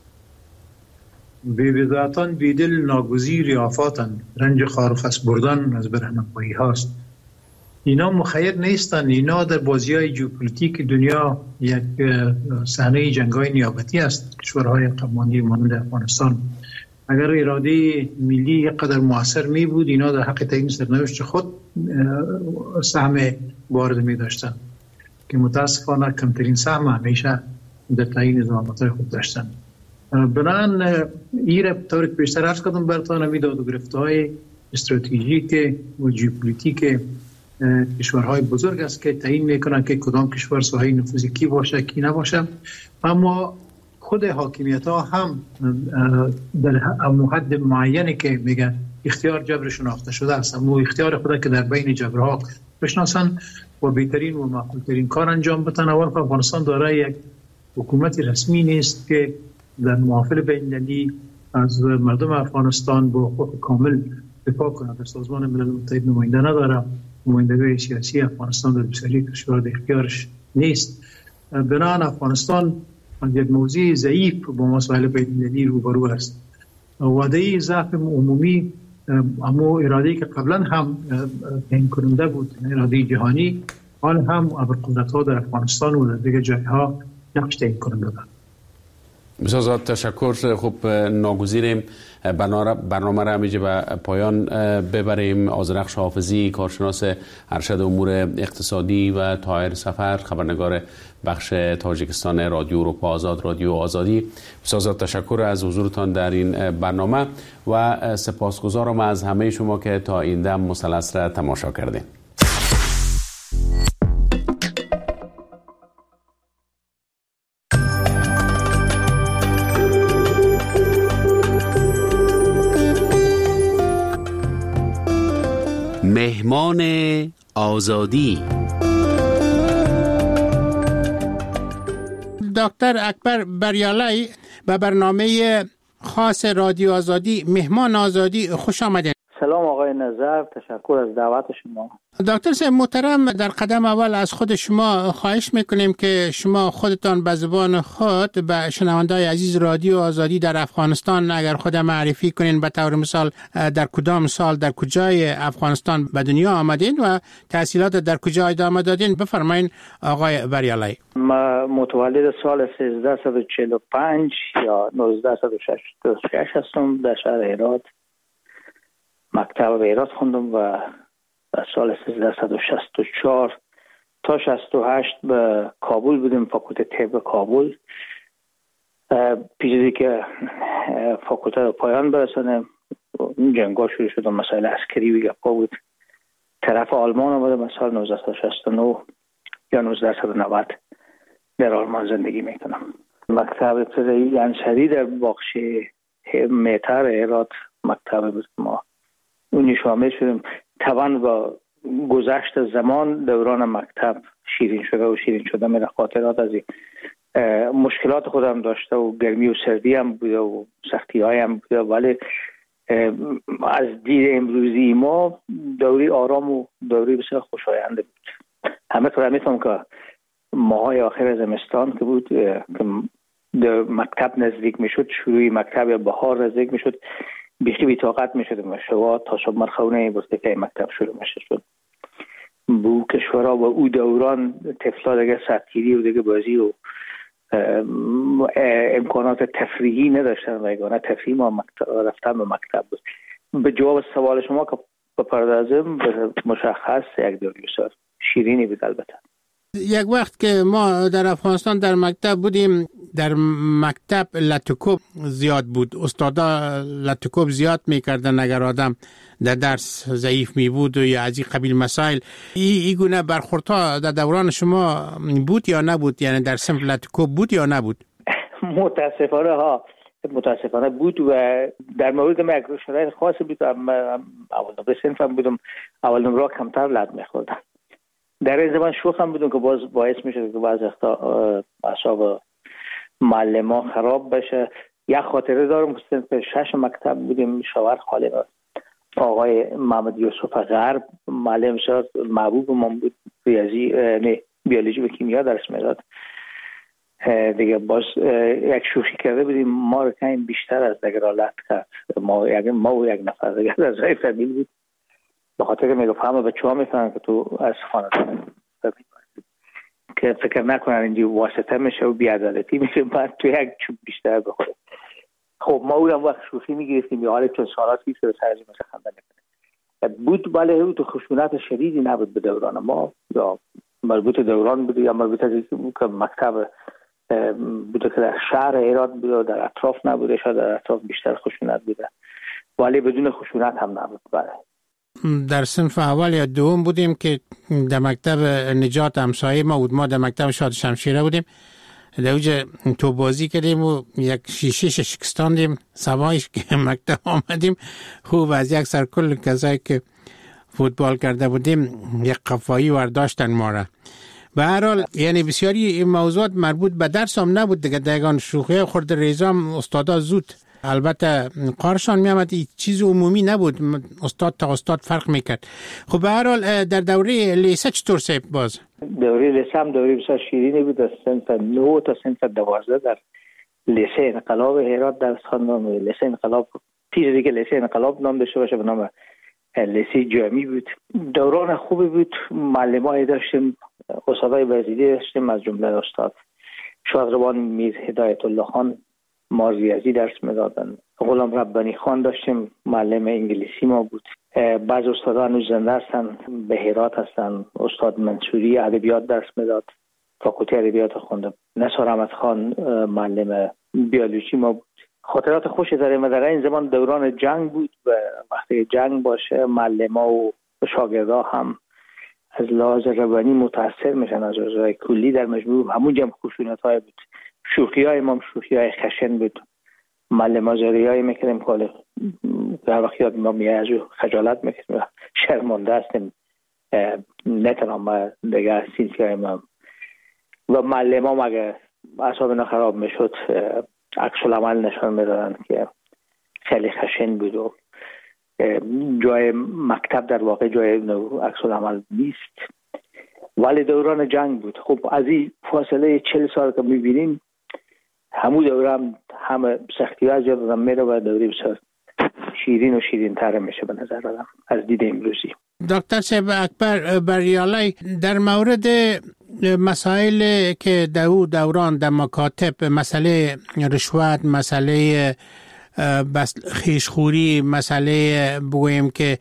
بی‌وضاحتاً بیدل ناگزیر آفاتن، رنج خارخس بردن از برهنه‌خواهی هاست. اینا مخیر نیستن، اینا در بازی های ژئوپلیتیک دنیا یک صحنه جنگ‌های نیابتی است. کشورهای قماندی مانند افغانستان اگر اراده ملی قدر موثر می بود، اینا در حق تعیین سرنوشت خود سهم وارد می داشتن که متاسفانه کمترین سهم همیشه در تعیین زمامت‌های خود داشتن. بنابراین این طور که بیشتر عرض کردم براتون، می داد و گرفته‌های استراتژیک و ژئوپلیتیک کشورهای بزرگ است که تعیین میکنن که کدام کشور ساحه نفوذ کی باشه کی نباشه. اما خود حاکمیت ها هم در حد معینی که میگن اختیار جبر شناخته شده است، اما اختیار خود که در بین جبرها بشناسن و بهترین و معقولترین کار انجام بدن. اول افغانستان دارای یک حکومت رسمی نیست که در محافل بین‌المللی از مردم افغانستان با حقوق کامل دفاع کنه. در سازمان ملل متحد نماینده نداره، نمایندگی سیاسی افغانستان در بسیاری کشورها اختیارش نیست. بنابراین افغانستان یک موضوع ضعیف با مسائل بین‌المللی روبرو است. وعده ضعف عمومی، اما اراده‌ای که قبلا هم تعیین کننده بود، اراده جهانی، حال هم ابرقدرت‌ها در افغانستان و در دیگر جای‌ها نقش تعیین کننده دارند. بسیار زیاد تشکر. خوب ناگزیریم برنامه را همیشه به پایان ببریم. آذرخش حافظی، کارشناس ارشد امور اقتصادی، و طاهر سفر، خبرنگار بخش تاجیکستان رادیو اروپا آزاد، رادیو آزادی. بسیار زیاد تشکر از حضورتان در این برنامه و سپاسگزارم از همه شما که تا این دم مثلث را تماشا کردین. مهمان آزادی دکتر اکبر بریالای به برنامه خاص رادیو آزادی مهمان آزادی خوش آمدید. سلام آقای نظر، تشکر از دعوت شما. دکتر صاحب محترم، در قدم اول از خود شما خواهش میکنیم که شما خودتان به زبان خود به شنونده‌های عزیز رادیو آزادی در افغانستان اگر خود معرفی کنین، به طور مثال در کدام سال در کجای افغانستان به دنیا آمدین و تحصیلات در کجا ادامه دادین. بفرمایین آقای بریالای. ما متولد سال سیزده و چهل و پنج یا نوزده و شصت و شش هستم. در شهر هرات مکتب هرات خوندم و در سال سیزده و شصت و چهار تا شصت و هشت به کابل بودیم، فاکولته طب کابل. پیش که فاکولته رو پایان برسانه این جنگا شروع شد، مسائل عسکری و گپا بود. طرف آلمان آمدم سال نوزده و شصت و نه یا نوزده و نود در آلمان زندگی میکنم. مکتب ابتدایی انصری در بخش مهتر هرات مکتب بود، ما اونی شامل شدیم. طبعا با گذشت زمان دوران مکتب شیرین شده و شیرین شده میره. خاطرات از مشکلات خودم داشته و گرمی و سردی هم بوده و سختی های هم بوده، ولی از دید امروزی ما دوری آرام و دوری بسیار خوشاینده بود. همه طور میتونم که ماهای آخر زمستان که بود که مکتب نزدیک میشد، شروع مکتب یا بهار نزدیک میشد، بیخی بی طاقت میشد مشوا تا صبح مرخونه بود که مکتب شروع میشه شد. بو کشورها و او دوران طفلا دیگه سطحیری و دیگه بازی و امکانات تفریحی نداشتن و یگانه تفریح ما مکتب رفتن به مکتب بود. به جواب سوال شما که بپردازم، مشخص یک دوری بسیار شیرینی بود. البته یک وقت که ما در افغانستان در مکتب بودیم، در مکتب لطکوب زیاد بود، استادا لطکوب زیاد میکردن اگر آدم در درس ضعیف می بود و یا از این قبیل مسائل. ای, ای گونه برخوردها در دوران شما بود یا نبود؟ یعنی در صنف لطکوب بود یا نبود؟ متاسفانه ها متاسفانه بود و در مورد من یک شرایط خاصی بود. اول نمره صنفم بودم، اول نمره کمتر لط میخوردم. در این زمان شوخ هم بودم که باز باعث میشد که بعض وقتا اعصاب معلم ها خراب بشه. یک خاطره دارم که صنف شش مکتب بودیم، شاور خالی بود، آقای محمد یوسف غرب معلم شد، محبوب من بود، ریاضی نه بیولوژی و کیمیا درس میداد. دیگه باز یک شوخی کرده بودیم، ما رو کمی بیشتر از دیگه را لط کرد. ما یک ما و یک نفر دیگه از رای فامیل بود، به خاطر که میگفت همه بچه ها میفهمن که تو از خانواده که فکر نکنن اینجا واسطه میشه و بی‌عدالتی میشه، بعد تو یک چوب بیشتر بخوره. خب ما اونم وقت شوخی میگرفتیم، یا حالا چون سالات پیش رو سرجی مثل خنده نکنه بود، ولی او تو خشونت شدیدی نبود به دوران ما، یا مربوط دوران بود یا مربوط از که مکتب بوده که در شهر هرات بوده و در اطراف نبوده، شاید در اطراف بیشتر خشونت بوده، ولی بدون خشونت هم نبود. بله در صنف اول یا دوم بودیم که در مکتب نجات همسایه ما بود، ما در مکتب شاد شمشیره بودیم، در اوج تو بازی کردیم و یک شیشه شکستاندیم. سوایش که مکتب آمدیم خوب از یک سرکل کسایی که فوتبال کرده بودیم یک قفایی ورداشتن ما را. به هر حال یعنی بسیاری این موضوعات مربوط به درس هم نبود دیگه، دیگان شوخی خورد ریزام استادا زود البته قارشان می آمد، چیز عمومی نبود، استاد تا استاد فرق میکرد. خب به هر حال در دوره لیسه چطور سیب باز؟ دوره لیسه هم دوره بسیار شیرینی بود. از صنف نه تا صنف دوازده در لیسه انقلاب هرات درس خواندم. لیسه انقلاب پیش دیگه لیسه انقلاب نام داشته باشه، به نام لیسه جامی بود. دوران خوبی بود، معلمای داشتیم، استادای وزیری داشتیم، از جمله استاد شادروان میر هدایت الله خان ما ریاضی درس میدادن. غلام ربانی خان داشتیم، معلم انگلیسی ما بود. بعض استادان هنوز زنده هستن، به هرات هستن. استاد منصوری ادبیات درس میداد، فاکولته ادبیات خوندم. نثار احمد خان معلم بیولوژی ما بود. خاطرات خوشی داریم. در این زمان دوران جنگ بود و وقتی جنگ باشه معلم‌ها و شاگردها هم از لحاظ روانی متاثر میشن از اوضاع کلی. در مجموع همون جمع خشونت‌های بود. شوخی های ما شوخی های خشن بود. معلم آزاری های میکنیم که در وقت یاد ما میاد از او خجالت میکنیم، شرمنده هستیم، نتونم دیگه سینسی های ما و معلم ها مگه اعصابنا خراب میشد عکس العمل نشان میدادن که خیلی خشن بود و جای مکتب در واقع جای عکس العمل نیست، ولی دوران جنگ بود. خب از این فاصله چهل سال که میبینیم همون دوره هم همه سختی ها از یاد آدم میره و دوره بسیار شیرین و شیرین تره میشه به نظر آدم از دید امروزی. دکتر صاحب اکبر بریالی، در مورد مسائل که در او دوران در مکاتب، مسئله رشوت، مسئله بس خیشخوری، مسئله بگویم که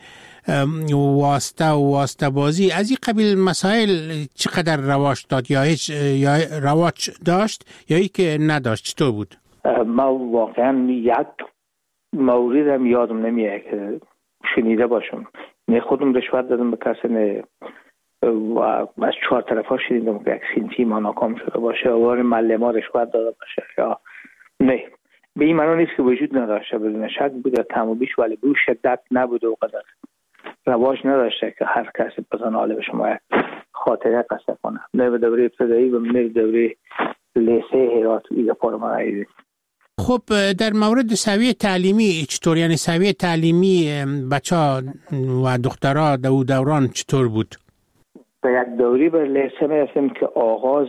واسطه و واسطه بازی، از این قبیل مسائل چقدر رواج داد یا هیچ یا رواج داشت یا ای که نداشت؟ چطور بود؟ ما واقعا یک موردم یادم نمیاد که شنیده باشم. نه خودم رشوت دادم به کسی، نه و از چهار طرفا شنیدم که یک سینتی ما ناکام شده باشه، اوار معلم ها رشوت داده باشه یا نه. به این معنی نیست که وجود نداشته، بدون شک بود تمام بیش، ولی به شدت نبود و قدر رواج نداشته که هر کسی بزن حاله به شما خاطره قصه کنه. نه به دوره ابتدایی و نه به دوره لیسه هرات ایگه پارمانایی. خب در مورد سویه تعلیمی چطور؟ یعنی سویه تعلیمی بچه ها و دخترها دو دوران چطور بود؟ به یک دوری بر لیسه میرسیم که آغاز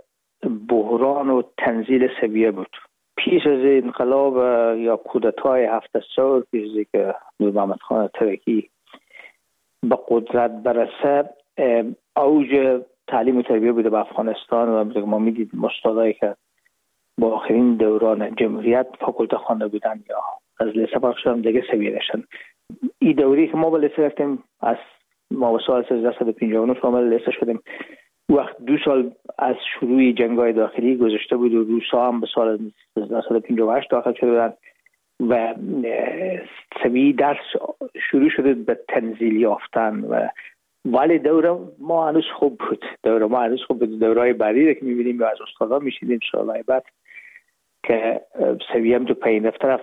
بحران و تنزیل سویه بود. پیش از انقلاب یا کودتای هفت سال پیش که نور محمد خان ترکی به قدرت برسه، اوج تعلیم و تربیه بوده به افغانستان و ما میدیدیم استادایی که با آخرین دوران جمهوریت فاکولته خوانده بودن یا از لیسه فارغ شدن دیگه سویه داشتن. این دوری که ما به لیسه رفتیم از ما به سال سیزده صد و پنجاه و نه شامل لیسه شدیم. وقت دو سال از شروع جنگ‌های داخلی گذشته بود و روسا هم به سال سیزده صد و پنجاه و هشت داخل شده بودن و سویه درس شروع شده به تنزیل یافتن و ولی دوره ما هنوز خوب بود. دوره ما هنوز خوب بود. دورهای بعدی که می‌بینیم یا از استادا می‌شنیدیم سال‌های بعد که سویه هم تو پایین رفت،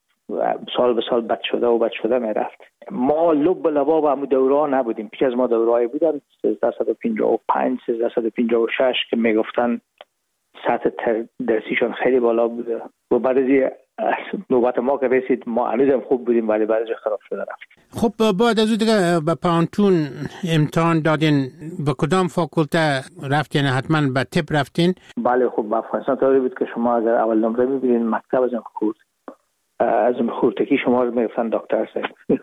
سال به سال بد شده و بد شده میرفت. ما لب به لبا به همون دوره نبودیم. پیش از ما دوره‌ای بودن سیزده صد و پنجاه و پنج سیزده صد و پنجاه و شش که میگفتن سطح درسیشون خیلی بالا بوده و بعد از نوبت ما که رسید ما هنوزم خوب بودیم ولی بعدش خراب شده رفت. خب بعد از اون دیگه به پانتون امتحان دادین، به کدام فاکولته رفتین؟ حتما به طب رفتین؟ بله. خب به افغانستان طوری بود که شما اگر اول نمره می‌بینین مکتب از خورد از خورتکی شما رو میگفتن دکتر صاحب.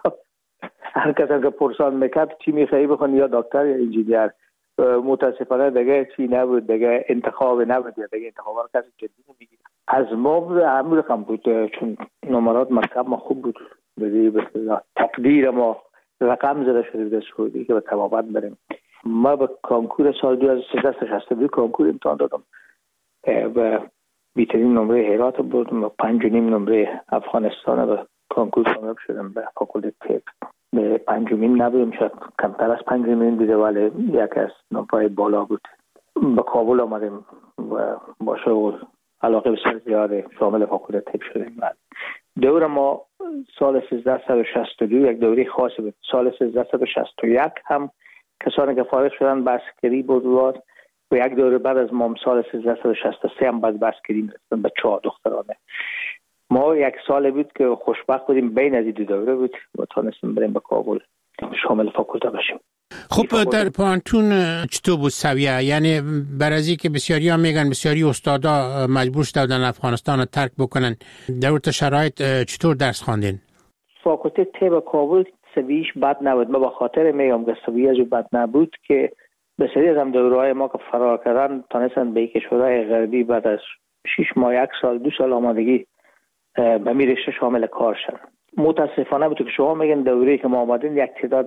هر کس که پرسان میکرد چی میخوایی بخونی یا دکتر یا انجینیر. متاسفانه دیگه چی نبود، دیگه انتخاب نبود، دیگه انتخاب رو کسی جدی نمیگیره. از ما همون رقم بود چون نمرات مکتب ما خوب بود. به تقدیر ما رقم زده شده بود سعودی که به طبابت بریم. ما به کانکور سال دو هزار و سیزده تا شصت و دو کانکور امتحان دادم و بیترین نمره هرات بودم و پنج و نیم نمره افغانستان و کانکور کامیاب شدم به فاکولته طب. به پنجمین نبودم، شاید کمتر از پنجمین بوده ولی یک از نمره بالا بود. به کابل آمدیم و با شغل علاقه بسیار زیاده شامل فاکولته طب شدیم. دور ما سال سیزده صد و شصت و دو یک دوره خاصی بود. سال سیزده صد و شصت و یک هم کسانی که فارغ شدن به عسکری بود و یک دوره بعد از ما سال سیزده صد و شصت و سه هم بعد به عسکری میرسیدن بچه ها دخترانه. ما یک سال بود که خوشبخت بودیم بین از دو دوره بود و تانستیم بریم به کابل شامل فاکولته بشیم. خب در پانتون چطور بود سویه؟ یعنی برازی که بسیاری ها میگن بسیاری استادا مجبور شدن افغانستان رو ترک بکنن، در اون شرایط چطور درس خواندین؟ فاکولته طب کابل سویش بد نبود. ما به خاطر میگم که سویه از بد نبود که بسیاری از هم دوره‌های ما که فرار کردن تانستن به کشورهای غربی بعد از شش ماه یک سال دو سال آمادگی به می رشته شامل کار شدن. متاسفانه بود که شما میگن دوره‌ای که ما آمدیم یک تعداد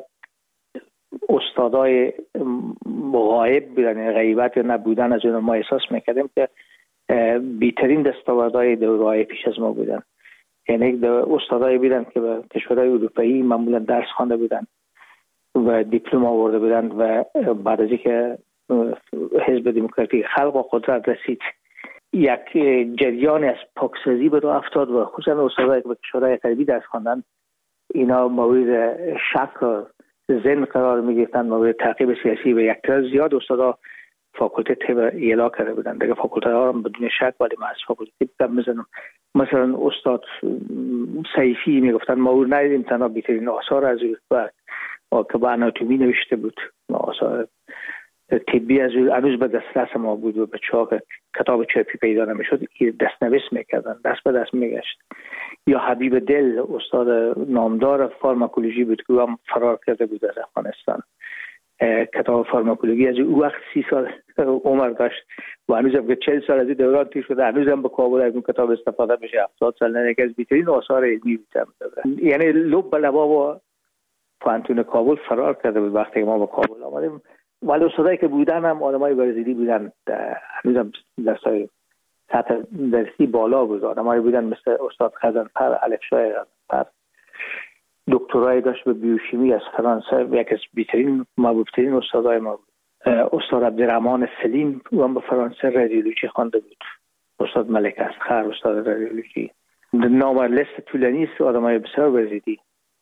استادای غایب بودن، غیبت یا نبودن از اون ما احساس میکردیم که بیترین دستاوردهای دوره‌های پیش از ما بودن. یعنی استادایی بودن که به کشورهای اروپایی معمولا درس خوانده بودن و دیپلم آورده بودن و بعد از اینکه حزب دموکراتیک خلق و قدرت رسید یک جریان از پاکسازی به راه افتاد و خصوصا استادایی که به کشورهای غربی درس خواندن اینا مورد شک و ذهن قرار می‌گرفتن، مورد تعقیب سیاسی و یک تعداد زیاد استادا فاکولته طب اعلا کرده بودن. دیگه فاکولته ها هم بدون شک ولی ما از فاکولته طب می‌زنم. مثلا استاد سیفی میگفتن ما اون ندیدیم تنها بیترین آثار از او که با آناتومی نوشته بود، آثار طبی از او هنوز به دسترس ما بود و بچه‌ها که کتاب چاپی پیدا نمیشد دستنویس میکردن، دست به دست میگشت. یا حبیب دل استاد نامدار فارماکولوژی بود که هم فرار کرده بود از افغانستان. کتاب فارماکولوژی از او وقت سی سال عمر داشت و هنوز هم که چهل سال از این دوران تیر شده هنوز هم به کابل از اون کتاب استفاده میشه. هفتاد سال نه، یکی از بیترین آثار علمی بود. یعنی لب به لبا با پانتون کابل فرار کرده بود وقتی ما به کابل آمدیم. ولی استادایی که بودن هم آدمای برزیلی بودن، هنوز هم درسای سطح درسی بالا بود. آدمایی بودن مثل استاد خزنفر، الفشای خزنفر، دکترای داشت به بیوشیمی از فرانسه و یک از بیترین محبوبترین استادای ما بود. استاد عبدالرحمن سلیم هم به فرانسه رادیولوژی خوانده بود. استاد ملک اصغر استاد رادیولوژی. نام لیست طولانی است آدمای بسیار برزیلی.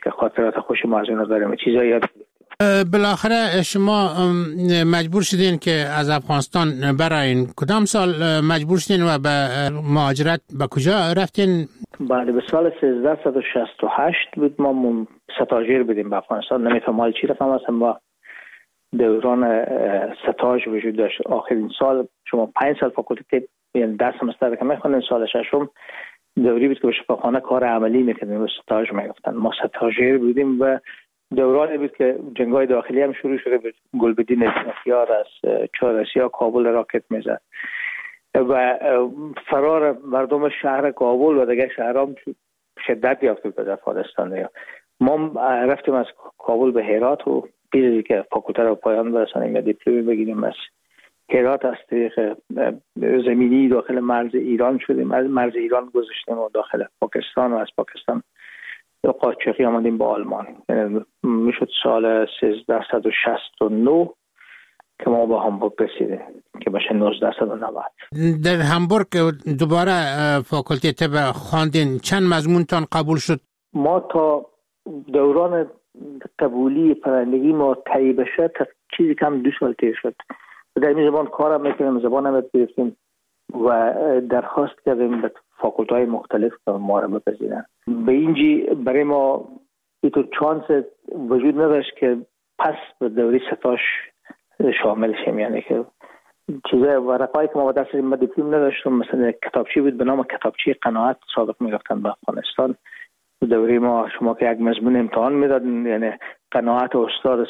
که خاطرات خوش ما از اون داریم، چیزایی یاد گرفتیم. بالاخره شما مجبور شدین که از افغانستان برایین. کدام سال مجبور شدین و به مهاجرت به کجا رفتین؟ بله به سال سیزده شصت و هشت بود. ما ستاژیر بودیم به افغانستان. نمیتونم حال چی رقم هستم. با دوران ستاژ وجود داشت. آخرین سال شما پنج سال فاکولته یعنی درس سمستر که میخوانین، سال ششم دوری بود که به شفاخانه کار عملی میکردیم و ستاژ میگفتن. ما ستاژیر بودیم و دورانی بود که جنگ‌های داخلی هم شروع شده بود. گلبدین اسنفیار از چهارسیا کابل راکت میزد و فرار مردم شهر کابل و دیگه شهرام شدت یافته بود در افغانستان. ما رفتیم از کابل به هرات و پیش که فاکولته رو پایان برسانیم یا دیپلمی بگیریم از هرات از طریق زمینی داخل مرز ایران شدیم. از مرز ایران گذشتیم و داخل پاکستان و از پاکستان قاچاقی آمدیم با آلمان. یعنی میشد سال سیزده شصت و نه که ما با هامبورگ رسیدیم که بشه نوزده نود. در هامبورگ دوباره فاکولته طب خواندین. چند مضمونتان قبول شد؟ ما تا دوران قبولی پرندگی ما طی بشه تا چیزی کم دو سال تیر شد. در این زبان کارم میکنیم، زبان هم گرفتیم و درخواست کردیم به فاکولته‌های مختلف که ما را بپذیرن. به اینجی برای ما اینطور چانس وجود نداشت که پس به دوره ستاش شامل شیم. یعنی که چیزای ورقایی که ما با دست ما دیپلم نداشتم، مثلا کتابچه بود به نام کتابچه قناعت سابق میگفتن به افغانستان. دوره ما شما که یک مضمون امتحان میدادن، یعنی قناعت استاد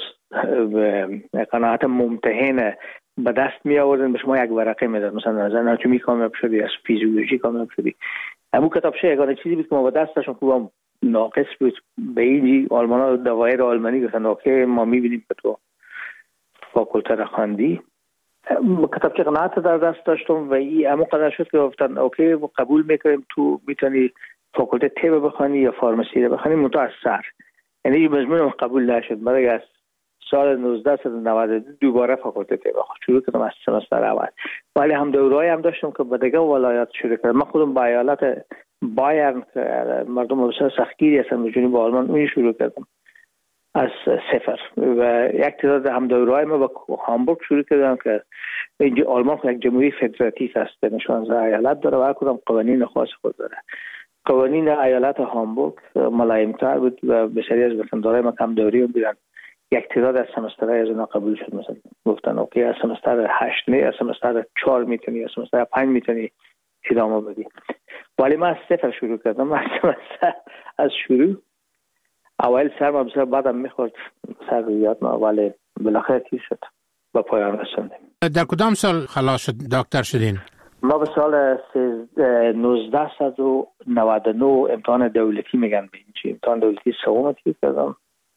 قناعت ممتحن به دست می آوردن، به شما یک ورقه میداد، مثلا از اناتومی کامیاب شدی، از فیزیولوژی کامیاب شدی. همون کتابچه یگانه چیزی بود که ما با دستشون خوبم ناقص بود. به اینجی آلمانا دوایر آلمانی گفتن اوکی ما میبینیم که تو فاکولته را خواندی. کتابچه قناعت در دست داشتم و این همون قدر شد که گفتن اوکی قبول میکنیم تو میتونی فاکولته طب بخوانی یا فارمسی رو بخوانی منتها از سر. یعنی مضمون قبول نشد. بعد از سال نوزده نود و دو دوباره فاکولته طب شروع کردم از سمستر اول. ولی هم دوره‌ای هم داشتم که به دیگه ولایات شروع کردم. من خودم با ایالت بایرن که مردم بسیار سختگیری هستن جنوب آلمان اون شروع کردم از صفر و یک تعداد هم دوره‌ای ما با هامبورگ شروع کردم که اینجا آلمان یک جمهوری فدراتیو است، نشانزده ایالت داره و هر کدام قوانین خاص خود داره. قوانین ایالت هامبورگ ملایم‌تر بود و بسیاری از وطندارای ما کم دوری بودن. یک تعداد از سمسترهای از اینا قبول شد. مثلا گفتن اوکی از سمستر هشت نه، از سمستر چهار میتونی، از سمستر پنج میتونی ادامه بدی. ولی من از صفر شروع کردم. از سمستر از شروع اول سرم بسیار بعدم میخورد سر رویات ما، ولی بالاخره تیر شد و پایان رسوندیم. در کدام سال خلاص شد دکتر شدین؟ ما به سال نوزده نود و نه امتحان دولتی میگن به این امتحان دولتی سوم تیر کردم.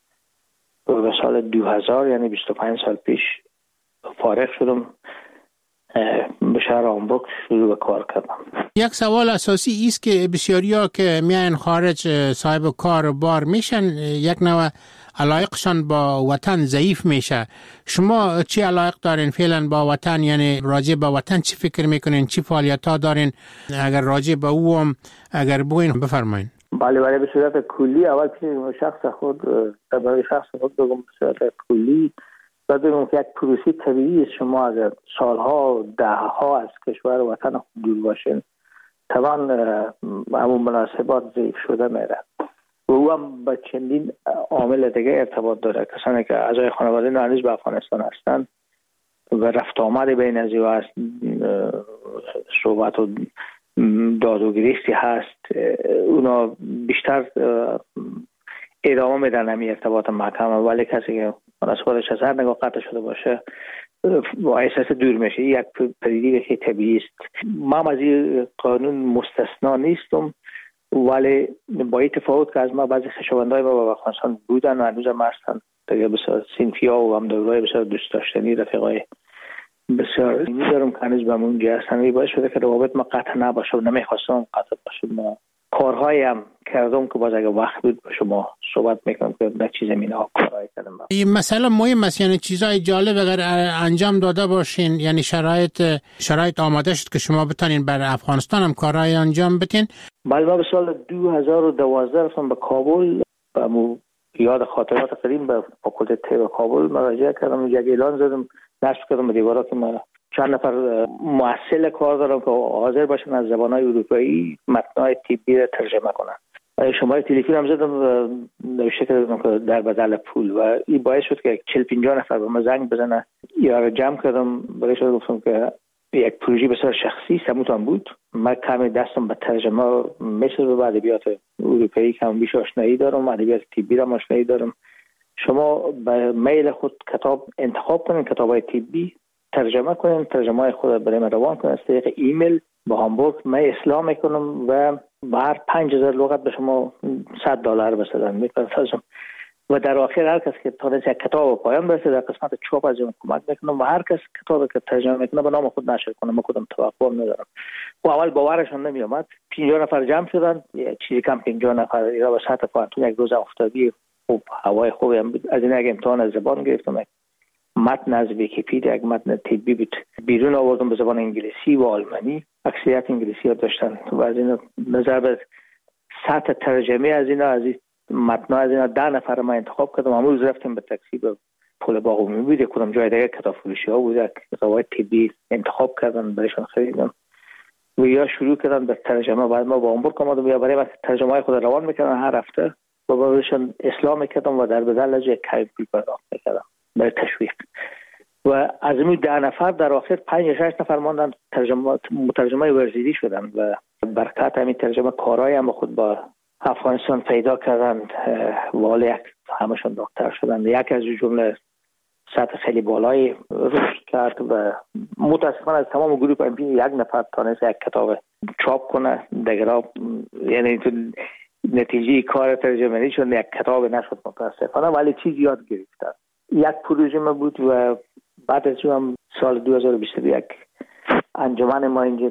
به سال دو هزار یعنی بیست و پنج سال پیش فارغ شدم. به شهر هامبورگ شروع به کار کردم. یک سوال اساسی است که بسیاریا که میان خارج صاحب کار و بار میشن یک نوع علایقشان با وطن ضعیف میشه. شما چی علایق دارین فعلا با وطن؟ یعنی راجع به وطن چی فکر میکنین؟ چی فعالیت ها دارین؟ اگر راجع به او هم اگر بگوین بفرمایین. بله بله به صورت کلی اول پیش شخص خود برای شخص خود بگم به صورت کلی بعد بگم که یک پروسه طبیعی شما اگر سالها ده ها از کشور و وطن دور باشین طبعا همون مناسبات ضعیف شده میره و او هم با چندین عامل دیگه ارتباط داره. کسانی که اعضای خانواده هنوز به افغانستان هستن و رفت آمد بین از او هست، صحبت و داد و گریستی هست، اونا بیشتر ادامه میدن همین ارتباط محکم. ولی کسی که مناسباتش از هر نگاه قطع شده باشه با احساس دور میشه. یک پدیده که طبیعی است. من از این قانون مستثنا نیستم، ولی با این تفاوت که از ما بعضی خویشاوندای ما با افغانستان بودن و هنوز هم هستن دیگه بسیار صنفی‌ها و هم دورای بسیار دوست داشتنی رفیقای بسیار می‌دارم که هنوز به اونجا هستن. این باعث شده که روابط ما قطع نباشه و نمیخواستم قطع باشه. ما کارهایی هم کردم که باز اگه وقت بود با شما صحبت میکنم که در چیز زمینه‌ها کارهایی کردم. این مسئله مهم است، یعنی چیزای جالب اگر انجام داده باشین، یعنی شرایط شرایط آماده شد که شما بتونین بر افغانستان هم کارهای انجام بدین. بله ما به سال دو هزار و دوازده رفتم به کابل و یاد خاطرات قدیم به فاکولته طب کابل مراجعه کردم، یک اعلان زدم، نشر کردم به دیوارا که ما چند نفر مؤثل کار دارم که حاضر باشن از زبان‌های اروپایی متن‌های طبی را ترجمه کنن. شماره تلفن هم زدم نوشته کردم که در بدل پول و این باعث شد که چهل پنجاه نفر به ما زنگ بزنه. یا را جمع کردم، برایش گفتم که یک پروژه بسیار شخصی سموتان بود. من کمی دستم به ترجمه مثل به ادبیات اروپایی کم بیش آشنایی دارم، ادبیات طبی را آشنایی دارم. شما به میل خود کتاب انتخاب کنین، کتاب‌های طبی ترجمه کنین، ترجمه خود برای من روان کنین از طریق ایمیل با هامبورگ. من اصلاح میکنم و هر پنج هزار لغت به شما صد دلار بسازم میکنم و در آخر هر کس که تونست یک کتاب پایان برسه در قسمت چاپ از اون کمک میکنم و هر کس کتابی که ترجمه میکنه به نام خود نشر کنه. من کدام توقع ندارم. و اول باورشون نمی اومد. پنجاه نفر جمع شدن، چیزی کم پنجاه نفر ایرا به سطح پانتون یک روز افتادی خوب، هوای خوبی هم بود. از این یک امتحان از زبان گرفتم، متن از ویکی‌پدیا، یک متن طبی بود بیرون آوردم به زبان انگلیسی و آلمانی. اکثریت انگلیسی ها داشتن و از این نظر به سطح ترجمه از اینا از این متن از اینا ده نفر ما انتخاب کردم. امروز رفتیم به تاکسی به پل باغ عمومی بود، کدام جای دیگه کتاب فروشی ها بود، روایت طبی انتخاب کردن برایشون خریدم و یا شروع کردن به ترجمه. بعد ما با هامبورگ آمدم یا برای وقت ترجمه های خود روان میکردن هر هفته و برایشون اصلاح میکردم و در بدل از یک کمی پول پرداخت میکردم برای تشویق. و از این ده نفر در آخر پنج شش نفر ماندن ترجمه مترجمای ورزیدی شدن و برکت همین ترجمه کارهای هم خود با افغانستان پیدا کردن و یک همشون دکتر شدن. یک از جمله سطح خیلی بالایی رشد کرد و متاسفانه از تمام گروه ام پی یک نفر تونست یک کتاب چاپ کنه دیگه، یعنی تو نتیجه کار ترجمه نیشون یک کتاب نشد متاسفانه، ولی چیز یاد گرفتن. یک پروژه ما بود و بعد از اون سال دو هزار و بیست و یک انجمن ما اینجا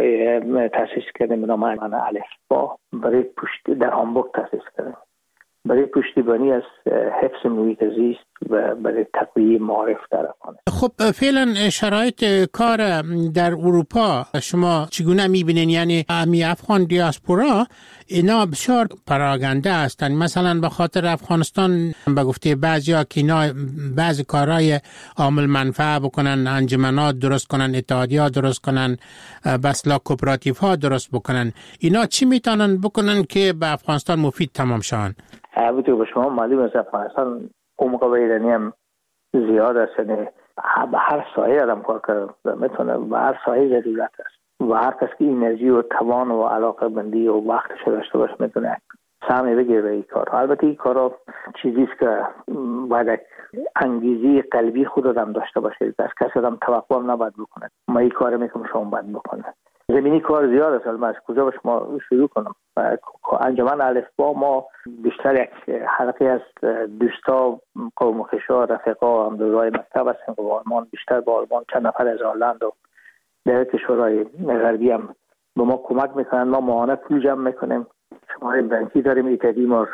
تاسیس کردیم به نام انجمن الفبا برای پشت در هامبورگ تاسیس کردیم برای پشتیبانی از حفظ محیط زیست و برای تقویه معارف در افغانستان. خب فعلا شرایط کار در اروپا شما چگونه میبینین؟ یعنی امی افغان دیاسپورا اینا بسیار پراگنده هستند، مثلا به خاطر افغانستان به گفته بعضیا که اینا بعضی کارهای عامل منفعه بکنن، انجمنات درست کنن، اتحادیات درست کنن، بسلا کوپراتیف ها درست بکنن، اینا چی میتونن بکنن که به افغانستان مفید تمام شون؟ البته به شما معلوم است افغانستان عمق ایرانی هم زیاد است، یعنی به هر سایه آدم کار کرده میتونه، به هر سایه ضرورت است و هر کس که انرژی و توان و علاقه بندی و وقتش داشته باشه میتونه سهمی بگیره به این کار. البته این کارا چیزی است که باید انگیزه قلبی خود آدم داشته باشه، از کسی آدم توقع هم نباید بکنه ما این کار میکنم شما باید بکنه. زمینی کار زیاد است، من از کجا باش ما شروع کنم؟ انجمن الفبا ما بیشتر یک حلقه از دوستا قوم و خشا رفقا هم دورای مکتب هستیم و آلمان، بیشتر با آلمان چند نفر از هلند و در کشورهای غربی هم به ما کمک میکنن. ما ماهانه پول جمع میکنیم، شماره بانکی داریم، ایتدی ما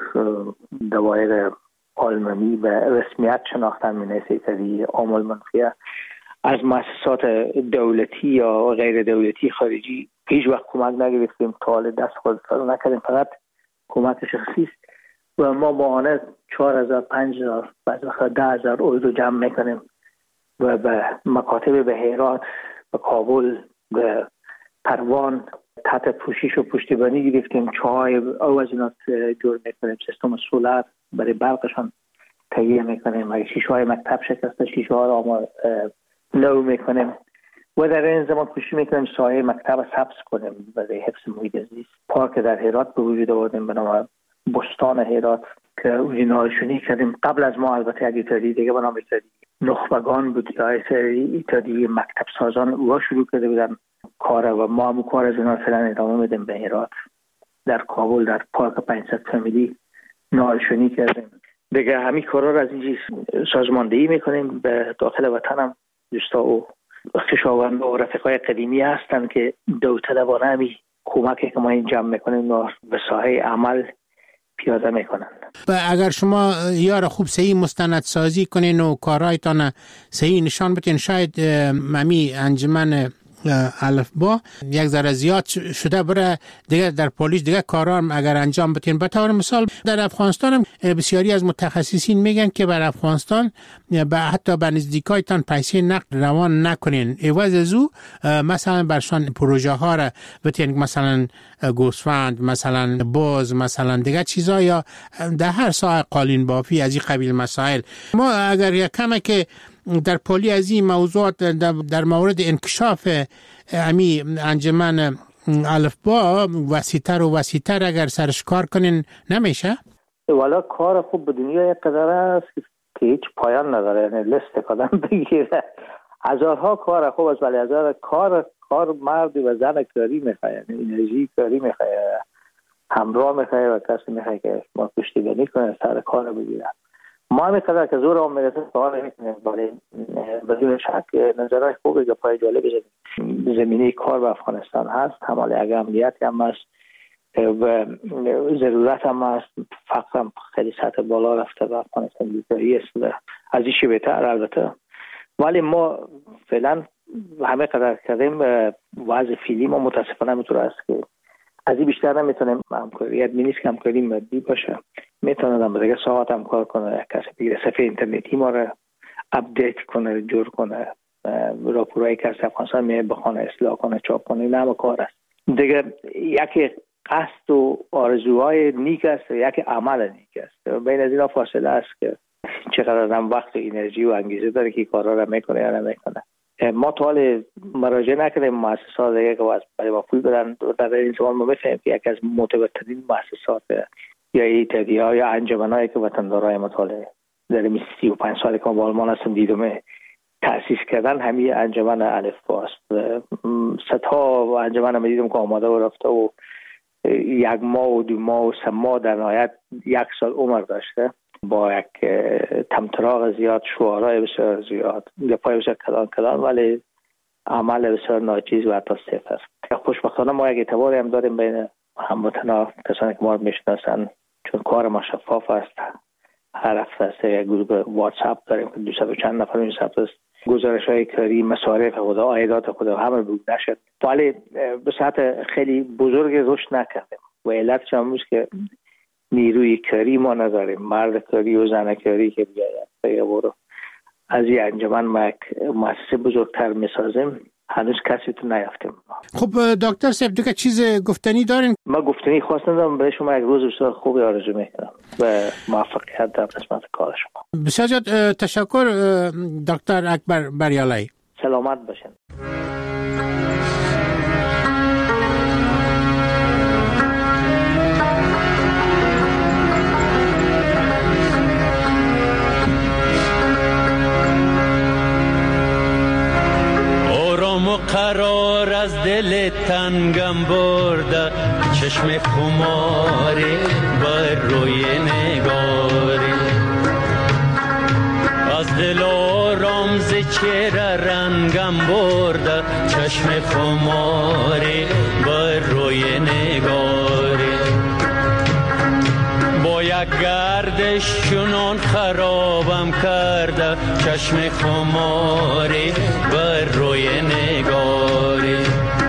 دوایر آلمانی به رسمیت شناختن مینیسه ایتدی عامل منفیه. از مؤسسات دولتی یا غیر دولتی خارجی هیچ وقت کمک نگرفتیم، تا حال دست خود کار نکردیم، فقط کمک شخصی است و ما ماهانه چهار هزار پنج هزار بعضی وقتا ده هزار اورو جمع میکنیم و به مکاتب به هرات، به کابل، به پروان تحت پوشش و پشتیبانی گرفتیم. چای او از اینا جور میکنیم، سیستم سولار برای برقشان تهیه میکنیم، اگه شیشه های مکتب شکسته شیشه ها را ما نو میکنیم و در این زمان کوشش میکنیم سایه مکتب سبز کنیم برای حفظ محیط زیست. پارک در هرات به وجود آوردیم به نام بستان هرات که اونجا نایشونی کردیم. قبل از ما البته یک ایتادی دیگه به نام ایتادی نخبگان بود یا ایتادی مکتب سازان، اوها شروع کرده بودن کار و ما هم کار از اونا فعلا ادامه میدیم به هرات. در کابل در پارک پنجصد فامیلی نایشونی کردیم دیگه. همین کارا رو از اینجا سازماندهی میکنیم. به داخل وطن هم دوستا و خویشاوند و رفقای قدیمی هستن که داوطلبانه همی کمکی که ما این جمع میکنیم و به ساحه عمل پیاده میکنن. و اگر شما یار خوب صحیح مستندسازی کنین و کارهایتان صحیح نشان بدین، شاید ممی انجمن الفبا یک ذره زیاد شده بره دیگه در پالیش دیگه کارا اگر انجام بدین. به طور مثال در افغانستان هم بسیاری از متخصصین میگن که بر افغانستان به حتی به نزدیکایتان پیسه نقد روان نکنین، عوض از او مثلا برشان پروژه ها را بتین، مثلا گوسفند، مثلا باز، مثلا دیگه چیزا، یا در هر ساحه قالین بافی از این قبیل مسائل. ما اگر یک کمه که در پالی از این موضوعات در مورد انکشاف امی انجمن الفبا وسیع‌تر و وسیع‌تر اگر سرش کار کنین نمیشه؟ والا کار خوب به دنیا یک قدر است که هیچ پایان نداره، یعنی لست کدام بگیره هزارها کار خوب است، ولی هزار کار کار مردی و زن کاری میخواه، یعنی انرژی کاری میخواه، همراه میخواه و کسی میخواه که ما پشتیبانی کنه سر کار بگیره. ما همین قدر که زور هم میرسه کار میکنیم، ولی بدون شک نظرهای خوبی که پای جالب زمینی کار به افغانستان هست، حمال یک امنیت هم هست و ضرورت هم هست. فقر هم خیلی سطح بالا رفته و افغانستان بیکاری است از این بهتر البته، ولی ما فعلا همه قدر کردیم وضع فعلی ما متاسفانه میتونه است که از این بیشتر نمیتونیم همکاری، یاد نیست که همکاری مادی باشه، میتونه هم دیگه ساعت هم کار کنه، کسی بگیره صفحه اینترنتی ما رو اپدیت کنه، جور کنه، راپورایی که از افغانستان می بخونه، اصلاح کنه، چاپ کنه، این همه کار است دیگه. یکی قصد و آرزوهای نیک است و یکی عمل نیک است، بین از اینا فاصله است که چقدر هم وقت و انرژی و انگیزه داره که کارا رو میکنه یا نمیکنه. ما تا حال مراجعه نکردیم مؤسسات دیگه که واسه برای ما پول بدن. در این زمان ما میفهمیم که یکی از معتبرترین مؤسسات یا ایتالیا یا انجمنایی که وطندارای مطالعه در این سی و پنج سالی که ما با آلمان هستم دیدم تأسیس کردن همین انجمن الفبا است. صدها انجمن هم دیدم که آماده و رفته و یک ماه و دو ماه و سه ماه در نهایت یک سال عمر داشته با یک تمطراق زیاد، شعارهای بسیار زیاد، گپای بسیار کلان کلان، ولی عمل بسیار ناچیز و حتی صفر است. خوشبختانه ما یک اعتباری هم داریم بین هموطنا، کسانی که ما رو میشناسن، چون کار ما شفاف است. هر هفته است یک گروه واتساپ داریم که دویست و چند نفر می ثبت است، گزارش های کاری، مصارف خود، عایدات خود همه بود نشد، ولی به سطح خیلی بزرگ رشد نکردیم و علتش هم است که نیروی کاری ما نداریم، مرد کاری و زن کاری که بیاید برو از این انجمن ما یک مؤسسه بزرگتر میسازیم، هنوز کسی تو نیافتیم. خب دکتر صاحب دیگه چیز گفتنی دارین؟ ما گفتنی خواستم دارم برای شما یک روز بسیار خوبی آرزو میکنم و موفقیت در قسمت کار شما. بسیار زیاد تشکر دکتر اکبر بریالایی. سلامت باشین. قرار از دل تنگم برده، چشم خماری بر روی نگاری، از دل آرام ز چهره رنگم برده، چشم خماری بر روی نگاری، با یک گردش چنان خرابم کرده، چشم خماری بر روی نگاری،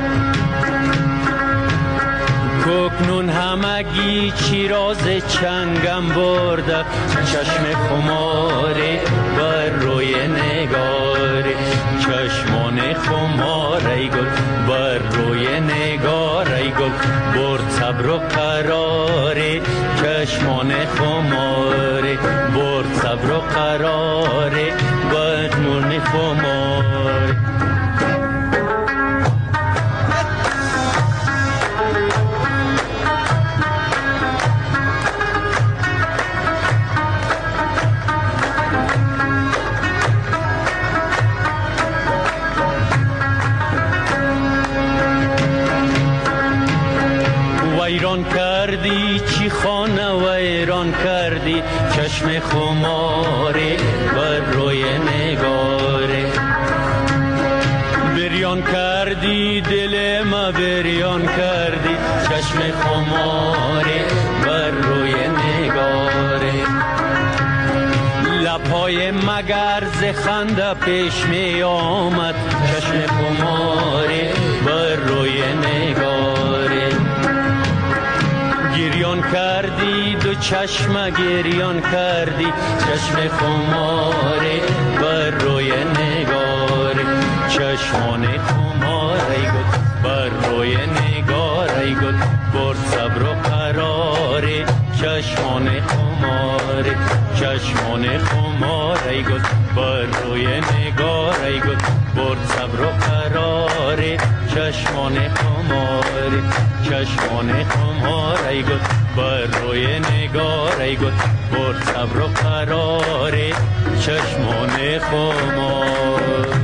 کوکنون همگی چیراز چنگم برده، چشم خماری بر روی نگاری، چشمان خماری گل بر روی نگاری گل، برد صبر و قراری، چشمان خماری برد صبر و قراری، بدمون خماری. ویران کردی چی خانه ویران کردی، چشم خماری بر روی نگاری، بریان کردی دل ما بریان کردی، چشم خماری بر روی نگاری، لبهای مگر ز خنده پیش می آمد، چشم خماری بر روی نگاری. گریان کردی دو چشم گریان کردی، چشم خماری بر روی نگاری. چشمان خماری گد بر روی نگاری گد، برد صبر و قراری. چشمان خماری چشمان خماری گد بر روی نگاری گد، برد صبر و قراری. چشمان خماری چشمان خماری گد بر روی نگاری گد، برد صبر و قراری. چشمان خماری